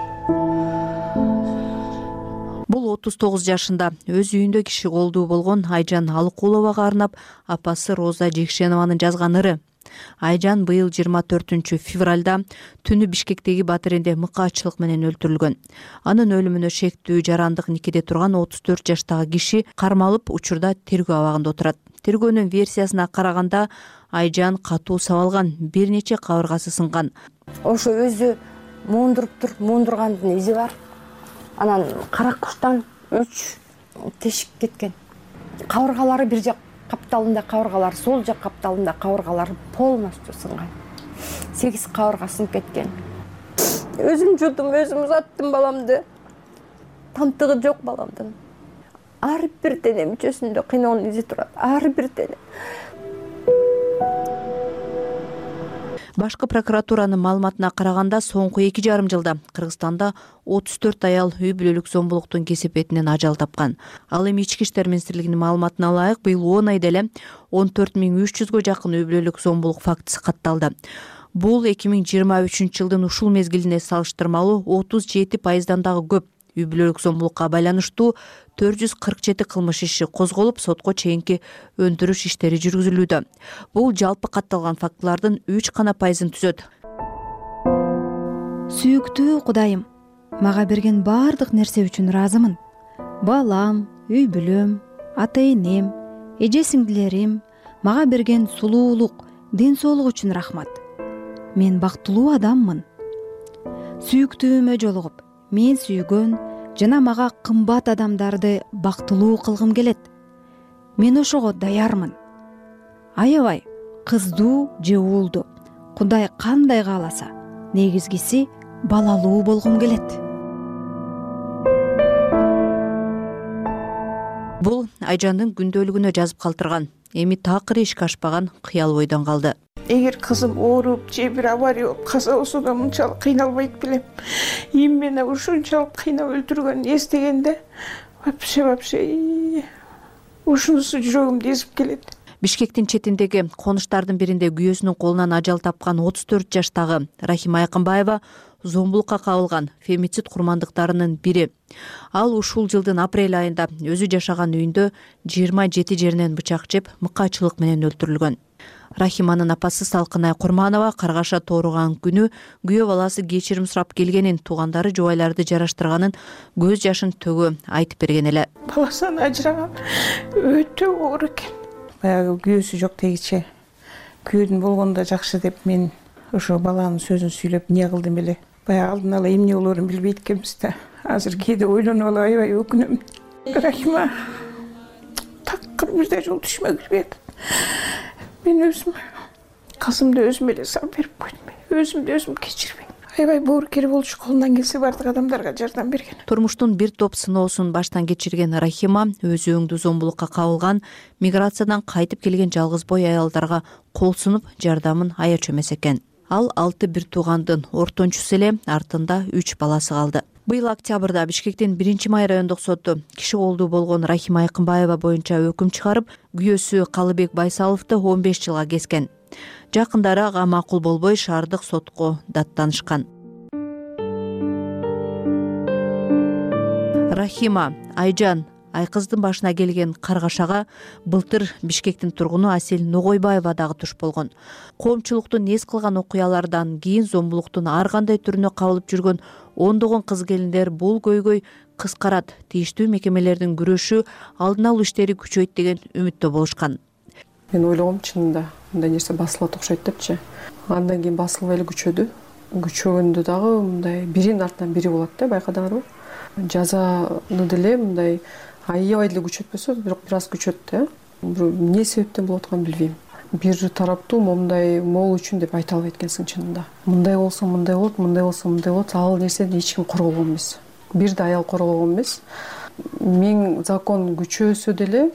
Бул отуз тогуз жашында өз үйүндө киши колдуу болгон Айжан Алыкуловага арнап апасы Роза Жекшенованын жазган ыры. Айжан быйыл жыйырма төртүнчү февралда түнү Бишкектеги батиринде мыкаачылык менен өлтүрүлгөн. Анын өлүмүнө шектүү жарандык никеде турган отуз төрт жаштагы киши кармалып, учурда тергөө абагында отурат. Тергөөнүн версиясына караганда Айжан катуу сабалган, бир нече кабыргасы сынган. Ошо өзү муундуруптур, муундургандын изи бар. Анан кара куштан үч тешик кеткен. Кабыргалары бир жак капталында кабыргалар, сол жак капталында кабыргалары полностью сынган. сегиз кабырга сынып кеткен. Өзүм жудум, өзүм узаттым баламды. Тамтыгы жок баламдын. Ар бир дене мүчөсүндө кыйноонун изи турат. Ар бир дене. Башкы прокуратуранын маалыматына караганда, соңку эки жарым жылда Кыргызстанда отуз төрт аял үй бүлөлүк зомбулуктун кесепетинен ажал тапкан. Ал эми Ички иштер министрлигинин маалыматына ылайык, быйыл он айда эле он төрт миң үч жүзгө жакын үй бүлөлүк зомбулук фактысы катталды. Бул эки миң жыйырма үчүнчү жылдын ушул мезгилине салыштырмалуу отуз жети пайыздан дагы көп. Үй бүлөлүк зомбулукка байланыштуу төрт жүз кырк жети кылмыш иши козголуп, сотко чейинки өндүрүш иштери жүргүзүлүүдө. Бул жалпы катталган фактылардын үч гана пайызын түзөт. Сүйүктүү Кудайым, мага берген баардык нерсе үчүн ыраазымын. Балам, үй бүлөм, ата-энем, эже сиңдилерим, мага берген сулуулук, ден соолук үчүн рахмат. Мен бактылуу адаммын. Сүйүктүүмө жолугуп, мен сүйгөн жана мага кымбат адамдарды бактылуу кылгым келет. Мен ошого даярмын. Аябай, кыздуу же уулду, Кудай кандай кааласа, негизгиси балалуу болгум келет. Бул Айжандын күндөлүгүнө жазып калтырган. Эми такыр ишке ашпаган кыял ойдон калды. Эгер кызым ооруп же бир авария болуп каза болсо да мынчалык кыйналбайт белем. Эми мени ушунчалык кыйнап өлтүргөнүн эстегенде вообще вообще ушунусу жүрөгүмдү эзип келет. Бишкектин четиндеги конуштардын биринде күйөөсүнүн колунан ажал тапкан отуз төрт жаштагы Рахима Айкынбаева зомбулукка кабылган фемицид курмандыктарынын бири. Ал ушул жылдын апрель айында өзү жашаган үйүндө жыйырма жети жеринен бычак жеп, мыкаачылык менен өлтүрүлгөн. Рахиманын апасы Салкынай Курманова каргаша тооруган күнү күйөө баласы кечирим сурап келгенин, туугандары жубайларды жараштырганын көз жашын төгө айтып берген эле. Баласынан ажыраган өтө оор экен. Баягы күйөөсү жок дегиче. Күйөөдүн болгондо жакшы деп мен ошо баланын сөзүн сүйлөп эмне кылдым эле. Баягы алдын ала эмне болоорун билбейт экенбиз да. Азыр кээде ойлонуп алып аябай өкүнөм. Рахима так акыры бирде жолу түшүмө кирбейт. Мен өзүм кызымды өзүм эле салып берип койдум. Өзүмдү өзүм кечирбейм. Аябай боорукер болчу, колунан келсе бардык адамдарга жардам берген. Турмуштун бир топ сыноосун баштан кечирген Рахима өзү өңдүү зомбулукка кабылган, миграциядан кайтып келген жалгыз бой аялдарга кол сунуп жардамын аячу эмес экен. Ал алты бир туугандын ортончусу эле, артында үч баласы калды. Быйыл октябрда Бишкектин биринчи май райондук соту киши колдуу болгон Рахима Айкынбаева боюнча өкүм чыгарып, күйөөсү Калыбек Байсаловду он беш жылга кескен. Жакындары ага макул болбой шаардык сотко даттанышкан. Рахима, Айжан, Айкыздын башына келген каргашага былтыр Бишкектин тургуну Асель Ногойбаева дагы туш болгон. Коомчулуктун эс кылган окуялардан кийин зомбулуктун ар кандай түрүнө кабылып жүргөн ондогон кыз келиндер бул көйгөй кыскарат, тийиштүү мекемелердин күрөшү, алдын алуу иштери күчөйт деген үмүттө болушкан. Мен ойлогом чынында мындай нерсе басылат окшойт депчи. Андан кийин басылбай эле күчөдү. Күчөгөндө дагы мындай биринин артынан бири болот да, байкадыңарбы? Жазаны деле мындай аябай деле күчөтпөсө, бирок бир аз күчөт да. Эмне себептен болуп атканын билбейм. Бир тараптуу момундай могул үчүн деп айта албайт экенсиң чынында. Мындай болсо мындай болот, мындай болсо мындай болот. Ал нерседен эч ким корголгон эмес. Бир да аял корголгон эмес. Миң закон күчөөсө деле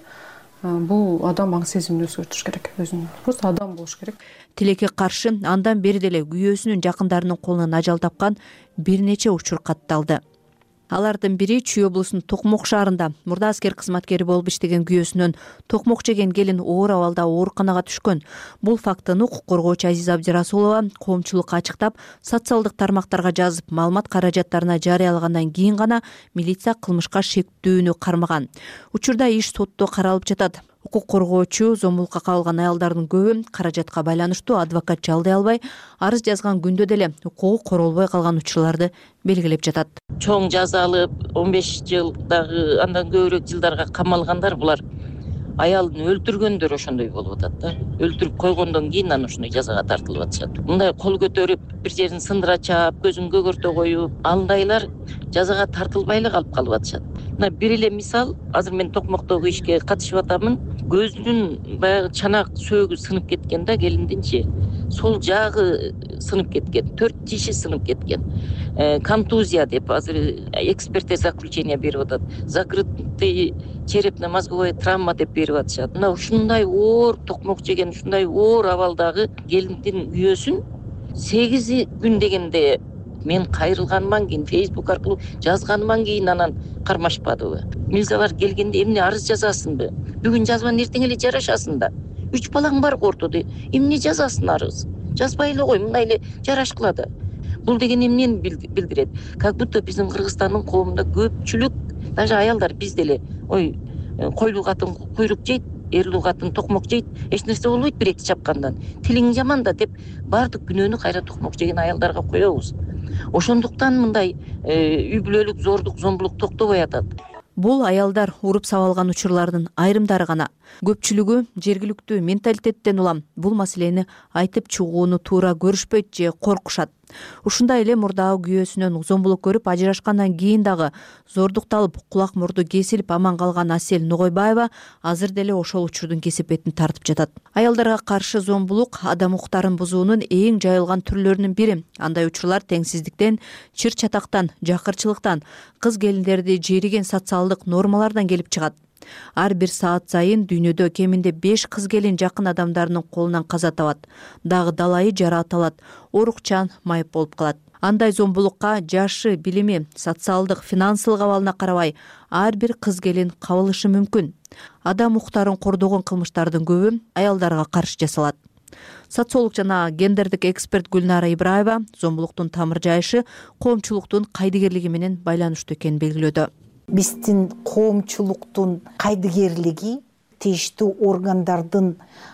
бул адам аң сезимин өзгөртүш керек, өзүн. Просто адам болуш керек. Тилекке каршы андан бери деле күйөөсүнүн жакындарынын колунан ажал тапкан бир нече учур катталды. Алардын бири Чүй облусунун Токмок шаарында мурда аскер кызматкери болуп иштеген күйөөсүнөн токмок жеген келин оор абалда ооруканага түшкөн. Бул фактыны укук коргоочу Азиза Абдирасулова коомчулукка ачыктап, социалдык тармактарга жазып, маалымат каражаттарына жарыялагандан кийин гана милиция кылмышка шектүүнү кармаган. Учурда иш сотто каралып жатат. Укук коргоочу зомбулукка кабылган аялдардын көбү каражатка байланыштуу адвокат жалдай албай, арыз жазган күндө деле укугу королбой калган учурларды белгилеп жатат. Чоң жаза алып, он беш жыл дагы андан көбүрөөк жылдарга камалгандар булар аялын өлтүргөндөр ошондой болуп атат да. Өлтүрүп койгондон кийин анан ошондой жазага тартылып атышат. Мындай кол көтөрүп, бир жерин сындыра чаап, көзүн көгөртө коюп, андайлар жазага тартылбай эле калып калып атышат. Мына бир эле мисал, азыр мен Токмоктогу ишке катышып атамын. Көзүнүн баягы чанак сөөгү сынып кеткен да, келиндинчи. Сол жагы сынып кеткен, төрт тиши сынып кеткен. Контузия деп азыр эксперттер заключение берип атат. Закрытый черепно-мозговая травма деп берип атышат. Мына ушундай оор токмок жеген, ушундай оор абалдагы келиндин күйөөсүн сегиз күн дегенде мен кайрылганыман кийин, Facebook аркылуу жазганыман кийин анан кармашпадыбы. Милициялар келгенде эмне арыз жазасыңбы? Бүгүн жазбан, эртең эле жарашасың да. Үч балаң бар ортодо. Эмне жазасың арыз? Жазбай эле кой, мындай эле жарашкыла да. Бул деген эмнени билдирет? Как будто биздин Кыргызстандын коомунда көпчүлүк, даже аялдар биз деле, ой, койлуу катын куйрук жейт, эрлүү катын токмок жейт, эч нерсе болбойт бир эки чапкандан. Тилиң жаман да деп баардык күнөөнү кайра токмок жеген аялдарга коебуз. Ошондуктан мындай үй бүлөлүк зордук, зомбулук токтобой атат. Бул аялдар уруп сабалган учурлардын айрымдары гана. Көпчүлүгү жергиликтүү менталитеттен улам бул маселени айтып чыгууну туура көрүшпөйт же коркушат. Ушундай эле мурдагы күйөөсүнөн зомбулук көрүп ажырашкандан кийин дагы зордукталып, кулак мурду кесилип аман калган Асель Ногойбаева азыр деле ошол учурдун кесепетин тартып жатат. Аялдарга каршы зомбулук адам укуктарын бузуунун эң жайылган түрлөрүнүн бири. Андай учурлар теңсиздиктен, чыр чатактан, жакырчылыктан, кыз келиндерди жериген социалдык нормалардан келип чыгат. Ар бир саат сайын дүйнөдө кеминде беш кыз келин жакын адамдарынын колунан каза табат. Дагы далайы жарааталат, оорукчан, майып болуп калат. Андай зомбулукка жашы, билими, социалдык, финансылык абалына карабай ар бир кыз келин кабылышы мүмкүн. Адам укуктарын кордогон кылмыштардын көбү аялдарга каршы жасалат. Социолог жана гендердик эксперт Гүлнара Ибраева зомбулуктун тамыр жайышы коомчулуктун кайдыгерлиги менен байланыштуу экенин белгилөөдө. Биздин коомчулуктун кайдыгерлиги, тийиштүү органдардын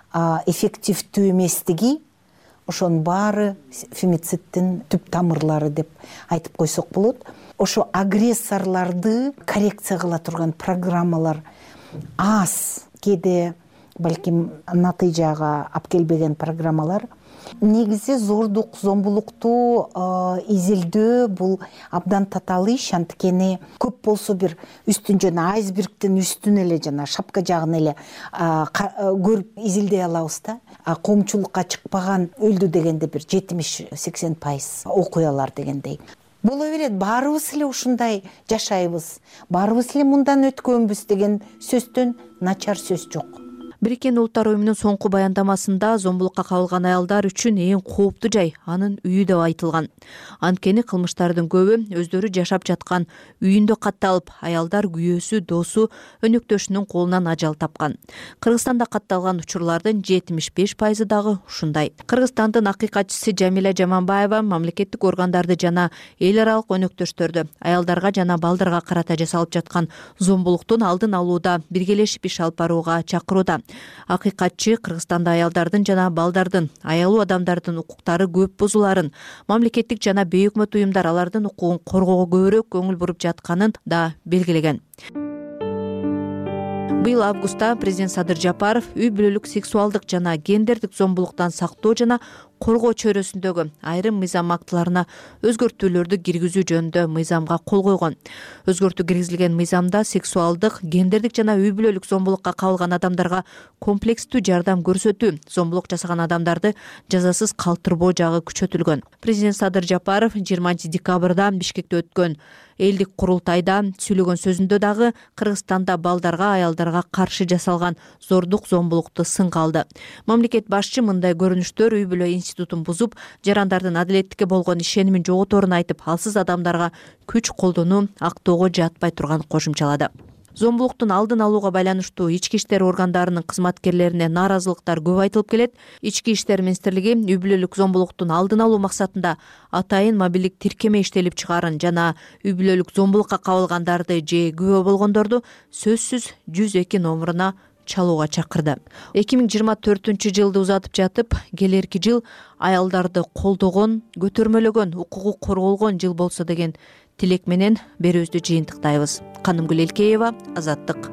эффективдүү эместиги, ошонун баары фемицидтин түп тамырлары деп айтып койсок болот. Ошо агрессорлорду коррекция кыла турган программалар аз, кээде балким натыйжага алып келбеген программалар. негизи зордук зомбулукту изилдөө бул абдан татаал иш. Анткени көп болсо бир үстүн жана айсбергдин үстүн эле жана шапка жагын эле көрүп изилдей алабыз да. Коомчулукка чыкпаган өлдү дегенде бир жетимиш сексен пайыз окуялар дегендей. Боло берет, баарыбыз эле ушундай жашайбыз, баарыбыз эле мындан өткөнбүз деген сөздөн начар сөз жок. Бириккен Улуттар уюмунун соңку баяндамасында зомбулукка кабылган аялдар үчүн эң кооптуу жай анын үйү деп айтылган. Анткени кылмыштардын көбү өздөрү жашап жаткан үйүндө катталып, аялдар күйөөсү, досу, өнөктөшүнүн колунан ажал тапкан. Кыргызстанда катталган учурлардын жетимиш беш пайызы дагы ушундай. Кыргызстандын акыйкатчысы Жамиля Жаманбаева мамлекеттик органдарды жана эл аралык өнөктөштөрдү аялдарга жана балдарга карата жасалып жаткан зомбулуктун алдын алууда биргелешип иш алып барууга чакырууда. Акыйкатчы Кыргызстанда аялдардын жана балдардын, аялуу адамдардын укуктары көп бузуларын, мамлекеттик жана бейөкмөт уюмдар алардын укугун коргоого көбүрөөк көңүл буруп жатканын да белгилеген. Быйыл августта президент Садыр Жапаров үй бүлөлүк сексуалдык жана гендердик зомбулуктан сактоо жана коргоо чөйрөсүндөгү айрым мыйзам актыларына өзгөртүүлөрдү киргизүү жөнүндө мыйзамга кол койгон. Өзгөртүү киргизилген мыйзамда сексуалдык, гендердик жана үй бүлөлүк зомбулукка кабылган адамдарга комплекстүү жардам көрсөтүү, зомбулук жасаган адамдарды жазасыз калтырбоо жагы күчөтүлгөн. Президент Садыр Жапаров жыйырманчы декабрда Бишкекте өткөн элдик курултайда сүйлөгөн сөзүндө дагы Кыргызстанда балдарга, аялдарга каршы жасалган зордук зомбулукту сынга алды. Мамлекет башчы мындай көрүнүштөр үй бүлө институтун бузуп, жарандардын адилеттикке болгон ишенимин жоготорун айтып, алсыз адамдарга күч колдонуу актоого жатпай турганын кошумчалады. Зомбулуктун алдын алууга байланыштуу ички иштер органдарынын кызматкерлерине нааразылыктар көп айтылып келет. Ички иштер министрлиги үй бүлөлүк зомбулуктун алдын алуу максатында атайын мобилдик тиркеме иштелип чыгаарын жана үй бүлөлүк зомбулукка кабылгандарды же күбө болгондорду сөзсүз жүз эки номуруна чалууга чакырды. эки миң жыйырма төртүнчү жылды узатып жатып, келерки жыл аялдарды колдогон, көтөрмөлөгөн, укугу корголгон жыл болсо деген тилек менен берүүбүздү жыйынтыктайбыз. Канымгүл Элкеева, Азаттык.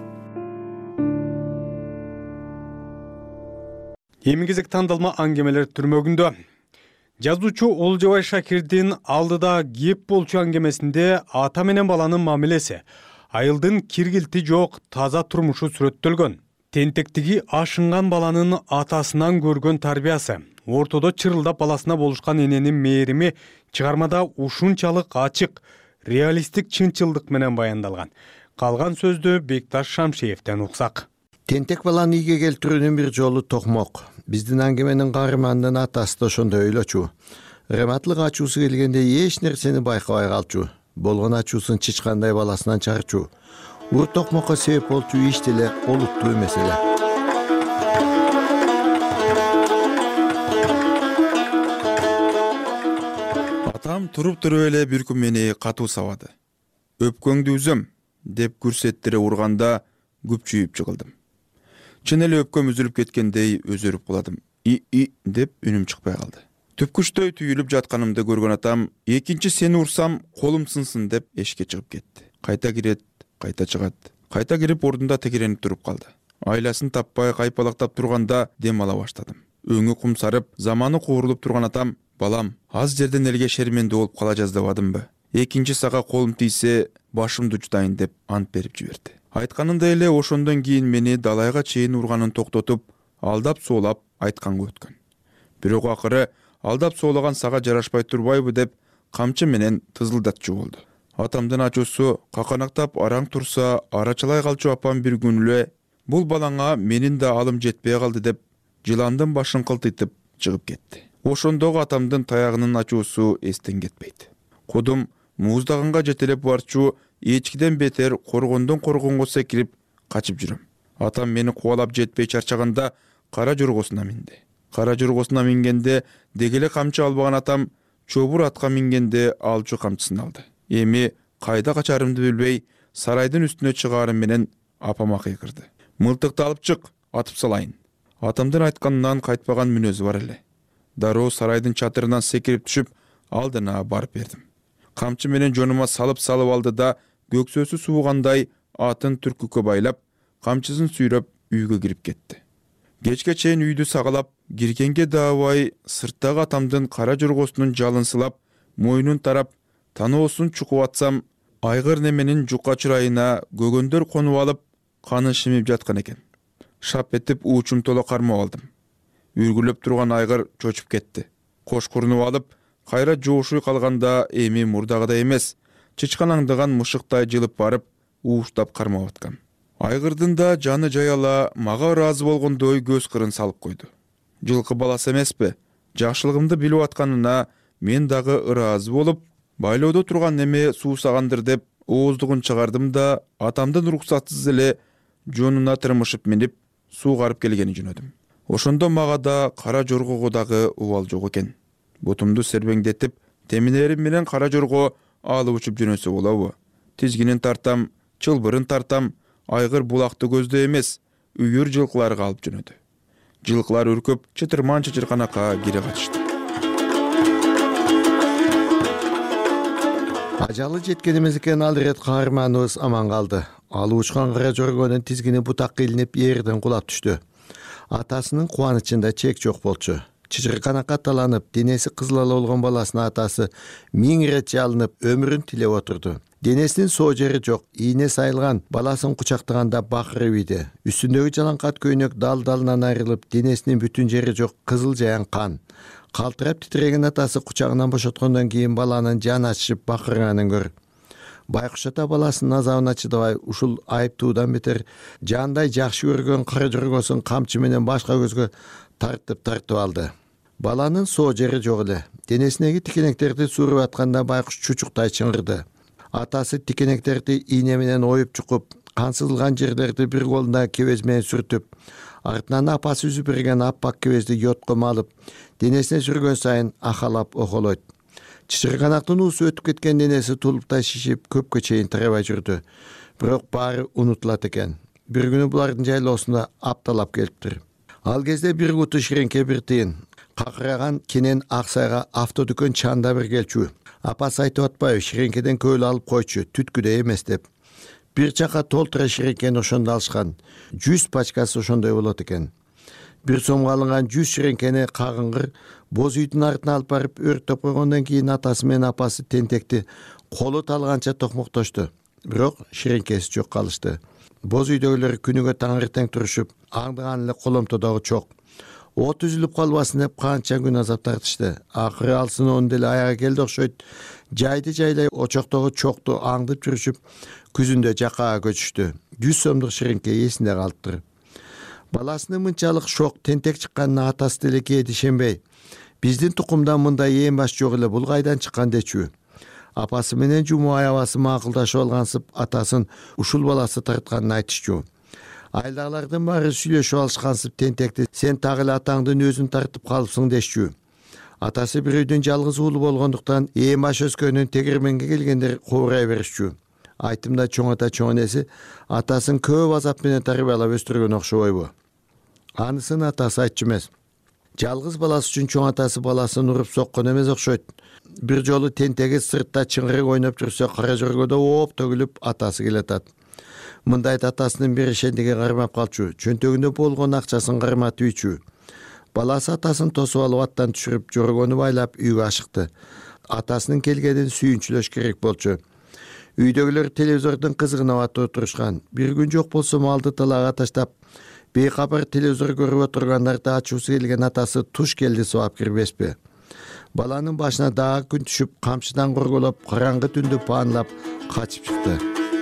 Эми кезек тандалма аңгемелер түрмөгүндө. Жазуучу Олжобай Шакирдин алдыда кеп болчу аңгемесинде ата менен баланын мамилеси, айылдын киргилти жок таза турмушу сүрөттөлгөн. Тентектиги ашынган баланын атасынан көргөн тарбиясы, ортодо чырылдап баласына болушкан эненин мээрими чыгармада ушунчалык ачык, реалисттик чынчылдык менен баяндалган. Калган сөздү Бекташ Шамшиевден уксак. Тентек баланы ийге келтирүүнүн бир жолу токмок. Биздин аңгеменин каарманынын атасы да ошондой ойлочу. Рематлык ачуусу келгенде эч нерсени байкабай калчу. Болгон ачуусун чычкандай баласынан чыгарчу. Ур токмокко себеп болчу иш деле олуттуу эмес эле. Атам туруп туруп эле бир күн мени катуу сабады. Өпкөңдү үзөм деп күрсеттире урганда күпчүйүп жыгылдым. Чын эле өпкөм үзүлүп кеткендей өзөрүп куладым. И-и деп үнүм чыкпай калды. Түпкүчтөй түйүлүп жатканымды көргөн атам экинчи сени урсам колум сынсын деп эшикке чыгып кетти. Кайта кирет, кайта чыгат. Кайта кирип ордунда текеренип туруп калды. Айласын таппай кайпалактап турганда дем ала баштадым. Өңү кумсарып, заманы куурулуп турган атам: "Балам, аз жерден элге шермендүү болуп кала жаздабадымбы? Экинчи сага колум тийсе, башымды жутайын" деп ант берип жиберди. Айтканындай эле ошондон кийин мени далайга чейин урганын токтотуп, алдап соолап айтканга өткөн. Бирок акыры алдап соолаган сага жарашпай турбайбы деп камчы менен тызылдатчу болду. Атамдын ачуусу каканактап араң турса, арачылай калчу апам бир күн эле "Бул балаңа менин да алым жетпей калды" деп жыландын башын кылтыйтып чыгып кетти. Ошондогу атамдын таягынын ачуусу эстен кетпейт. Кудум мууздаганга жетелеп барчу, эчкиден бетер коргондон коргонго секирип качып жүрөм. Атам мени кубалап жетпей чарчаганда кара жоргосуна минди. Кара жоргосуна мингенде дегеле камчы албаган атам чобур атка мингенде алчу камчысын алды. Эми кайда качарымды билбей, сарайдын үстүнө чыгаарым менен апама кыйкырды: "Мылтыкты алып чык, атып салайын." Атамдын айтканынан кайтпаган мүнөзү бар эле. Дароо сарайдын чатырынан секирип түшүп, алдына барып бердим. Камчы менен жонума салып салып алды да, көксөсү суугандай атын түркүккө байлап, камчысын сүйрөп үйгө кирип кетти. Кечке чейин үйдү сагалап, киргенге даабай сырттагы атамдын кара жоргосунун жалын сылап, мойнун тарап, таноосун чукуп атсам, айгыр неменин жука чырайына көгөндөр конуп алып, каны шимип жаткан экен. Шап этип уучум толо кармап алдым. Үргүлөп турган айгыр чочуп кетти. Кошкурунуп алып, кайра жоошуй калганда эми мурдагыдай эмес, чычканаңдыган мышыктай жылып барып, ууштап кармап аткан. Айгырдын да жаны жаяла мага ыраазы болгондой көз кырын салып койду. Жылкы баласы эмеспи? Жакшылыгымды билип атканына мен дагы ыраазы болуп, байлоодо турган неме суусагандыр деп ооздугун чыгардым да атамдын уруксатсыз эле жонуна тырмышып минип суу карып келгени жөнөдүм. Ошондо мага да кара жоргого дагы убал жок экен. Бутумду сербеңдетип, теминерим менен кара жорго алып учуп жөнөсө болобу? Тизгинин тартам, чылбырын тартам, айгыр булакты көздө эмес, үйүр жылкыларга алып жөнөдү. Жылкылар үркөп, чытырман чычырканакка кире катышты. Ажалы жеткенimiz экен ал ирет каарманыбыз аман калды. Ал учкан кара жоргонун тизгини бутакка илинип жерден кулап түштү. Атасынын кубанычында чек жок болчу. Чычырканакка таланып, денеси кызылала болгон баласына атасы миң ирет жалынып, өмүрүн тилеп отурду. Денесинин соо жери жок, ийне сайылган, баласын кучактаганда бакырып ийди. Үстүндөгү жалаңкат көйнөк дал-далынан айрылып, денесинин бүтүн жери жок, кызыл жаян кан. Калтырап титиреген атасы кучагынан бошоткондон кийин баланын жаны ачышып бакырганын көр. Байкуш ата баласынын азабына чыдабай, ушул айыптуудан бетер жандай жакшы көргөн кара жоргосун камчы менен башка көзгө тартып-тартып алды. Баланын соо жери жок эле. Денесиндеги тикенектерди suurуп атканда байкуш чучуктай чыңгырды. Атасы тикенектерди ийне менен оюп чукуп, кан сызылган жерлерди бир колунда кебез менен сүртүп, артынан апасы үзүп берген аппак кебезди йотко малып, денесине сүргөн сайын ахалап охолойт. Чычырканактын уусу өтүп кеткен денеси тулуптай шишип, көпкө чейин тарабай жүрдү. Бирок баары унутулат экен. Бир күнү булардын жайлоосунда апталап келиптир. Ал кезде бир куту ширеңке бир тыйын. Какыраган кенен Аксайга автодүкөн чанда бир келчү. Апасы айтып атпайбы, ширеңкеден көөл алып койчу, түткүдөй эмес деп. Бир чака толтура ширеңкени ошондо алышкан. жүз пачкасы ошондой болот экен. Бир сомго алынган жүз ширеңкени кагыңгыр боз үйдүн артына алып барып өрттөп койгондон кийин атасы менен апасы тентекти колу талганча токмоктошту. Бирок ширеңкеси жок калышты. Боз үйдөгүлөр күнүгө таңертең турушуп, аңдыган эле коломтодогу чок. От үзүлүп калбасын деп канча күн азап тартышты. Акыры алсын он деле аяга келди окшойт. Жайды жайлай очоктогу чокту аңдып жүрүшүп, күзүндө жакаага көчүштү. жүз сомдук ширеңке эсинде калыптыр. Баласынын мынчалык шок тентек чыкканына атасы деле кээде ишенбей, биздин тукумдан мындай эң баш жок эле, бул кайдан чыккан дечү. Апасы менен жуму аябасы макулдашып алгансып, атасын ушул баласы тартканын айтышчу. Айдагылардын баары сүйлөшүп алышкансып, тентекти сен так эле атаңдын өзүн тартып калыпсың дешчү. Атасы бир үйдүн жалгыз уулу болгондуктан эң баш өскөнүн тегерменге келгендер куурай беришчү. Айтымда чоң ата чоң энеси атасын көп азап менен тарбиялап өстүргөн окшобойбу. Анысын атасы айтчу эмес. Жалгыз баласы үчүн чоң атасы баласын уруп соккон эмес окшойт. Бир жолу тентеги сыртта чыңгырык ойноп жүрсө, кара жоргодо ооп төгүлүп атасы келатат. Мындайда атасынын беришендиги кармап калчу, чөнтөгүндө болгон акчасын карматып үйчү. Баласы атасын тосуп алып аттан түшүрүп, жоргону байлап үйгө ашыкты. Атасынын келгенин сүйүнчүлөш керек болчу. Үйдөгүлөр телевизордун кызыгынып атып отурушкан. Бир күн жок болсо малды талаага таштап, бейкабар телевизор көрүп отургандарды ачуусу келген атасы туш келди сабап кирбеспи. Баланын башына дагы күн түшүп, камчыдан корголоп, караңгы түндү паанлап качып чыкты.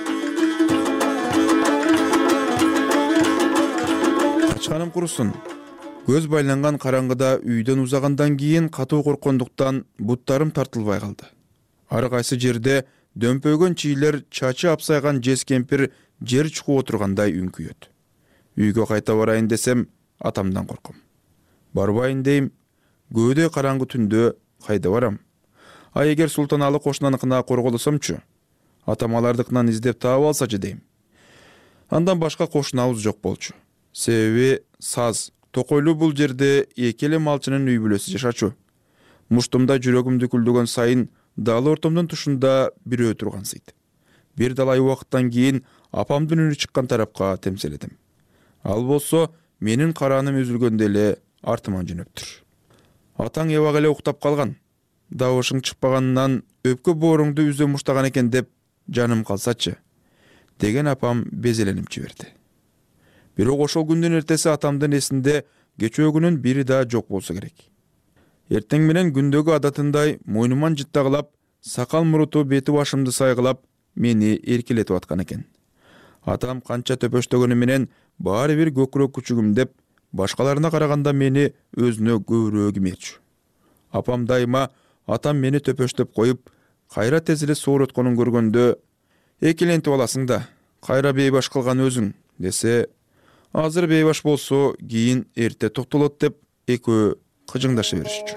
Качканым курусун. Көз байланган караңгыда үйдөн узагандан кийин катуу корккондуктан буттарым тартылбай калды. Ар кайсы жерде дөмпөгөн чийлер чачы апсайган жез кемпир жер чукуп отургандай үңкүйөт. Үйгө кайта барайын десем, атамдан корком. Барбайын дейм, көөдөй караңгы түндө кайда барам? А эгер Султаналы кошунаныкына корголосомчу, атам алардыкынан издеп таап алсачы дейм. Андан башка кошунабыз жок болчу. Себеби саз, токойлуу бул жерде эки эле малчынын үй бүлөсү жашачу. Муштумда жүрөгүм дүкүлдөгөн сайын дал ортомдун тушунда бирөө тургансыйт. Бир далай убакыттан кийин апамдын үнү чыккан тарапка темселедим. Ал болсо менин карааным үзүлгөндө эле артыман жөнөптүр. Атаң эбак эле уктап калган. Дабышың чыкпаганынан өпкө бооруңду үзө муштаган экен деп жаным калсачы деген апам безеленип жиберди. Бирок ошол күндүн эртеси атамдын эсинде кечөөгүнүн бири да жок болсо керек. Эртең менен күндөгү адатындай мойнуман жыттагылап, сакал муруту бети башымды сайгылап, мени эркелетип аткан экен. Атам канча төпөштөгөнү менен баары бир көкүрөк күчүгүм деп, башкаларына караганда мени өзүнө көбүрөөк имечү. Апам дайыма атам мени төпөштөп коюп, кайра тез эле соорутконун көргөндө, экелентип аласың да, кайра бейбаш кылган өзүң десе, азыр бейбаш болсо, кийин эрте токтолот деп экөө кыжыңдаша беришчү.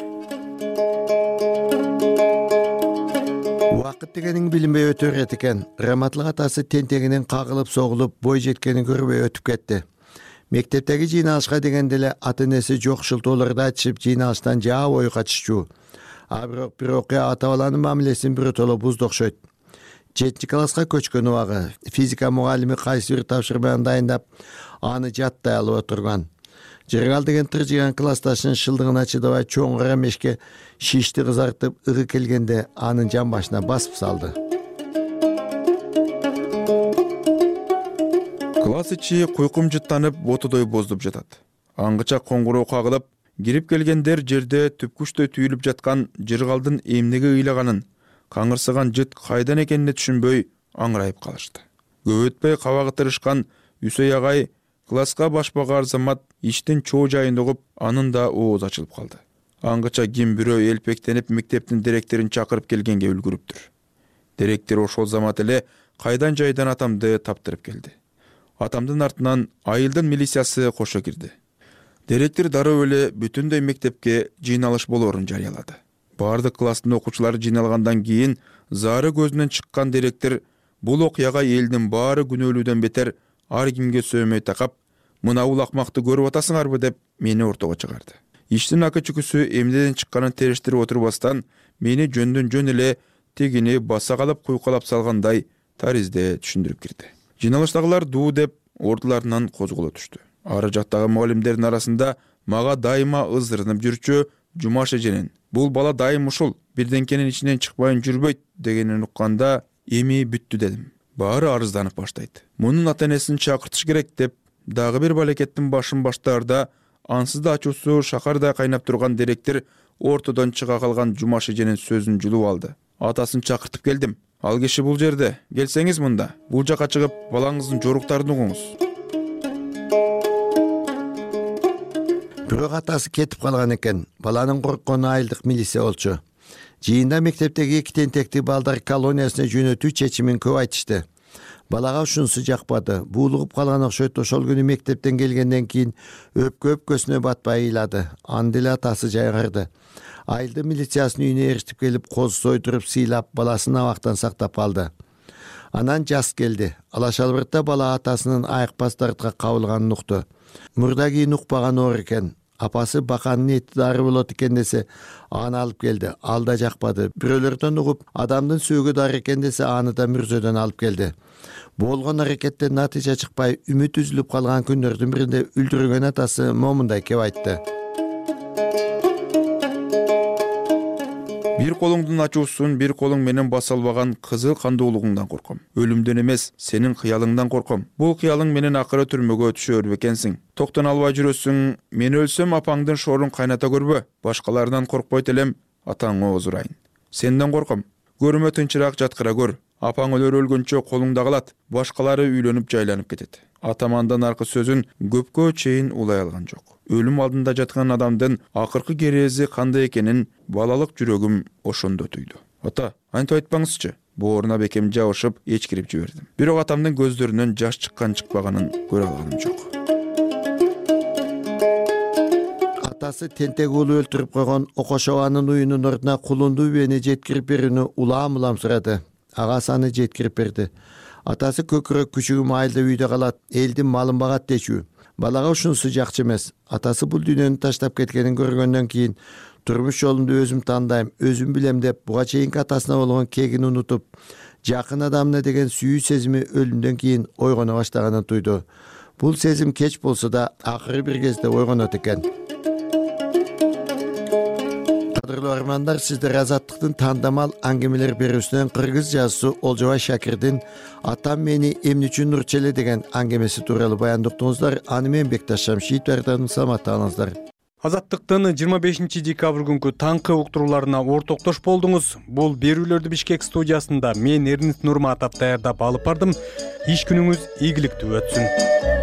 Убакыт дегениң билинбей өтө берет экен. Раматлык атасы тентегинен кагылып согулуп, бой жеткенин көрбөй өтүп кетти. Мектептеги жыйналышка дегенде эле ата-энеси жок шылтоолорду айтышып, жыйналыштан жаа бою качышчу. А бирок бир окуя ата-баланын мамилесин биротоло бузду окшойт. жетинчи класска көчкөн убагы физика мугалими кайсы бир тапшырманы дайындап, аны жаттай алып отурган. Жыргал деген тыржыган классташынын шылдыгына чыдабай чоң кара мешке шишти кызартып ыгы келгенде анын жан башына басып салды. Класс ичи куйкум жыттанып, ботудой боздуп жатат. Аңгыча коңгуроо кагылып, кирип келгендер жерде түпкүчтөй түйүлүп жаткан жыргалдын эмнеге ыйлаганын, каңырсыган жыт кайдан экенине түшүнбөй аңырайып калышты. Көп өтпөй кабагы тырышкан Үсөй агай класска башпага арзамат иштин чоо жайын угуп, анын да ооз ачылып калды. Аңгыча ким бирөө элпектенип мектептин директорун чакырып келгенге үлгүрүптүр. Директор ошол замат эле кайдан жайдан атамды таптырып келди. Атамдын артынан айылдын милициясы кошо кирди. Директор дароо эле бүтүндөй мектепке жыйналыш болоорун жарыялады. Бардык класстын окуучулары жыйналгандан кийин зары көзүнөн чыккан директор бул окуяга элдин баары күнөөлүүдөн бетер ар кимге сөөмөй такап, мына бул акмакты көрүп атасыңарбы деп мени ортого чыгарды. Иштин акы чүкүсү эмнеден чыкканын териштирип отурбастан, мени жөндөн жөн эле тегини баса калып куйкалап салгандай таризде түшүндүрүп кирди. Жыйналыштагылар дуу деп ордуларынан козголо түштү. Ары жактагы мугалимдердин арасында мага дайыма ыздырынып жүрчү Жумаш эженин бул бала дайым ушул бирденкенин ичинен чыкпайын жүрбөйт дегенин укканда эми бүттү дедим. Баары арызданып баштайт. Мунун ата-энесин чакыртыш керек деп дагы бир балекеттин башын баштаарда ансыз да ачуусу шакардай кайнап турган директор ортодон чыга калган Жумаш эженин сөзүн жулуп алды. Атасын чакыртып келдим. Ал киши бул жерде. Келсеңиз мында. Бул жака чыгып, балаңыздын жоруктарын угуңуз. Бирок атасы кетип калган экен. Баланын корккону айылдык милиция болчу. Жыйында мектептеги эки тентекти балдар колониясына жөнөтүү чечимин көп айтышты. Балага ушунусу жакпады. Буулугуп калган окшойт. Ошол күнү мектептен келгенден кийин өпкө өпкөсүнө батпай ыйлады. Анда эле атасы жайгарды. Айылдын милициясынын үйүнө эртип келип, коз сойдуруп сыйлап, баласын абактан сактап алды. Анан жаз келди. Алашалбыртта бала атасынын айыкпас дартка кабылганын укту. Мурда кийин укпаган оор экен. Апасы баканын эти дары болот экен десе, аны алып келди. Ал да жакпады. Бирөөлөрдөн угуп, адамдын сөөгү дары экен десе, аны да мүрзөдөн алып келди. Болгон аракеттен натыйжа чыкпай, үмүт үзүлүп калган күндөрдүн биринде үлдүргөн атасы момундай кеп айтты. Бир колуңдун ачуусун бир колуң менен баса албаган кызыл кандуулугуңдан корком. Өлүмдөн эмес, сенин кыялыңдан корком. Бул кыялың менен акыры түрмөгө түшөр бекенсиң. Токтон албай жүрөсүң. Мен өлсөм, апаңдын шоорун кайната көрбө. Башкаларынан коркпойт элем, атаңы озурайын. Сенден корком. Көрүмө тынчыраак жаткыра көр. Апаң өлөр өлгөнчө колуңда калат. Башкалары үйлөнүп жайланып кетет. Атамандан аркы сөзүн көпкө чейин улай алган жок. Өлүм алдында жаткан адамдын акыркы керези кандай экенин балалык жүрөгүм ошондо түйдү. Ата, антип айтпаңызчы. Бооруна бекем жабышып, эчкирип жибердим. Бирок атамдын көздөрүнөн жаш чыккан чыкпаганын көрө алганым жок. Атасы тентек уулу өлтүрүп койгон Окошованын уюнун ордуна кулунду үбени жеткирип берүүнү улам-улам сурады. Агасы аны жеткирип берди. Атасы көкүрөк күчүгүм айылда үйдө калат, элдин малын багат дечү. Балага ушунусу жакчы эмес. Атасы бул дүйнөнү таштап кеткенин көргөндөн кийин турмуш жолумду өзүм тандайм, өзүм билем деп буга чейинки атасына болгон кегин унутуп, жакын адамына деген сүйүү сезими өлүмдөн кийин ойгоно баштаганын түйдү. бул сезим кеч болсо да акыры бир кезде ойгонот экен. Кадырлуу армандар, сиздер Азаттыктын тандамал аңгемелер берүүсүнөн кыргыз жазуусу Олжобай Шакирдин "Атам мени эмне үчүн нурчу эле" деген аңгемеси тууралуу баяндоктуңуздар. Аны мен Бекташ Шамшиев даярдадым. Саламаттыңыздар. Азаттыктын жыйырма бешинчи декабрь күнкү таңкы уктурууларына ортоктош болдуңуз. Бул берүүлөрдү Бишкек студиясында мен Эрнест Нурматов даярдап алып бардым. Иш күнүңүз ийгиликтүү өтсүн.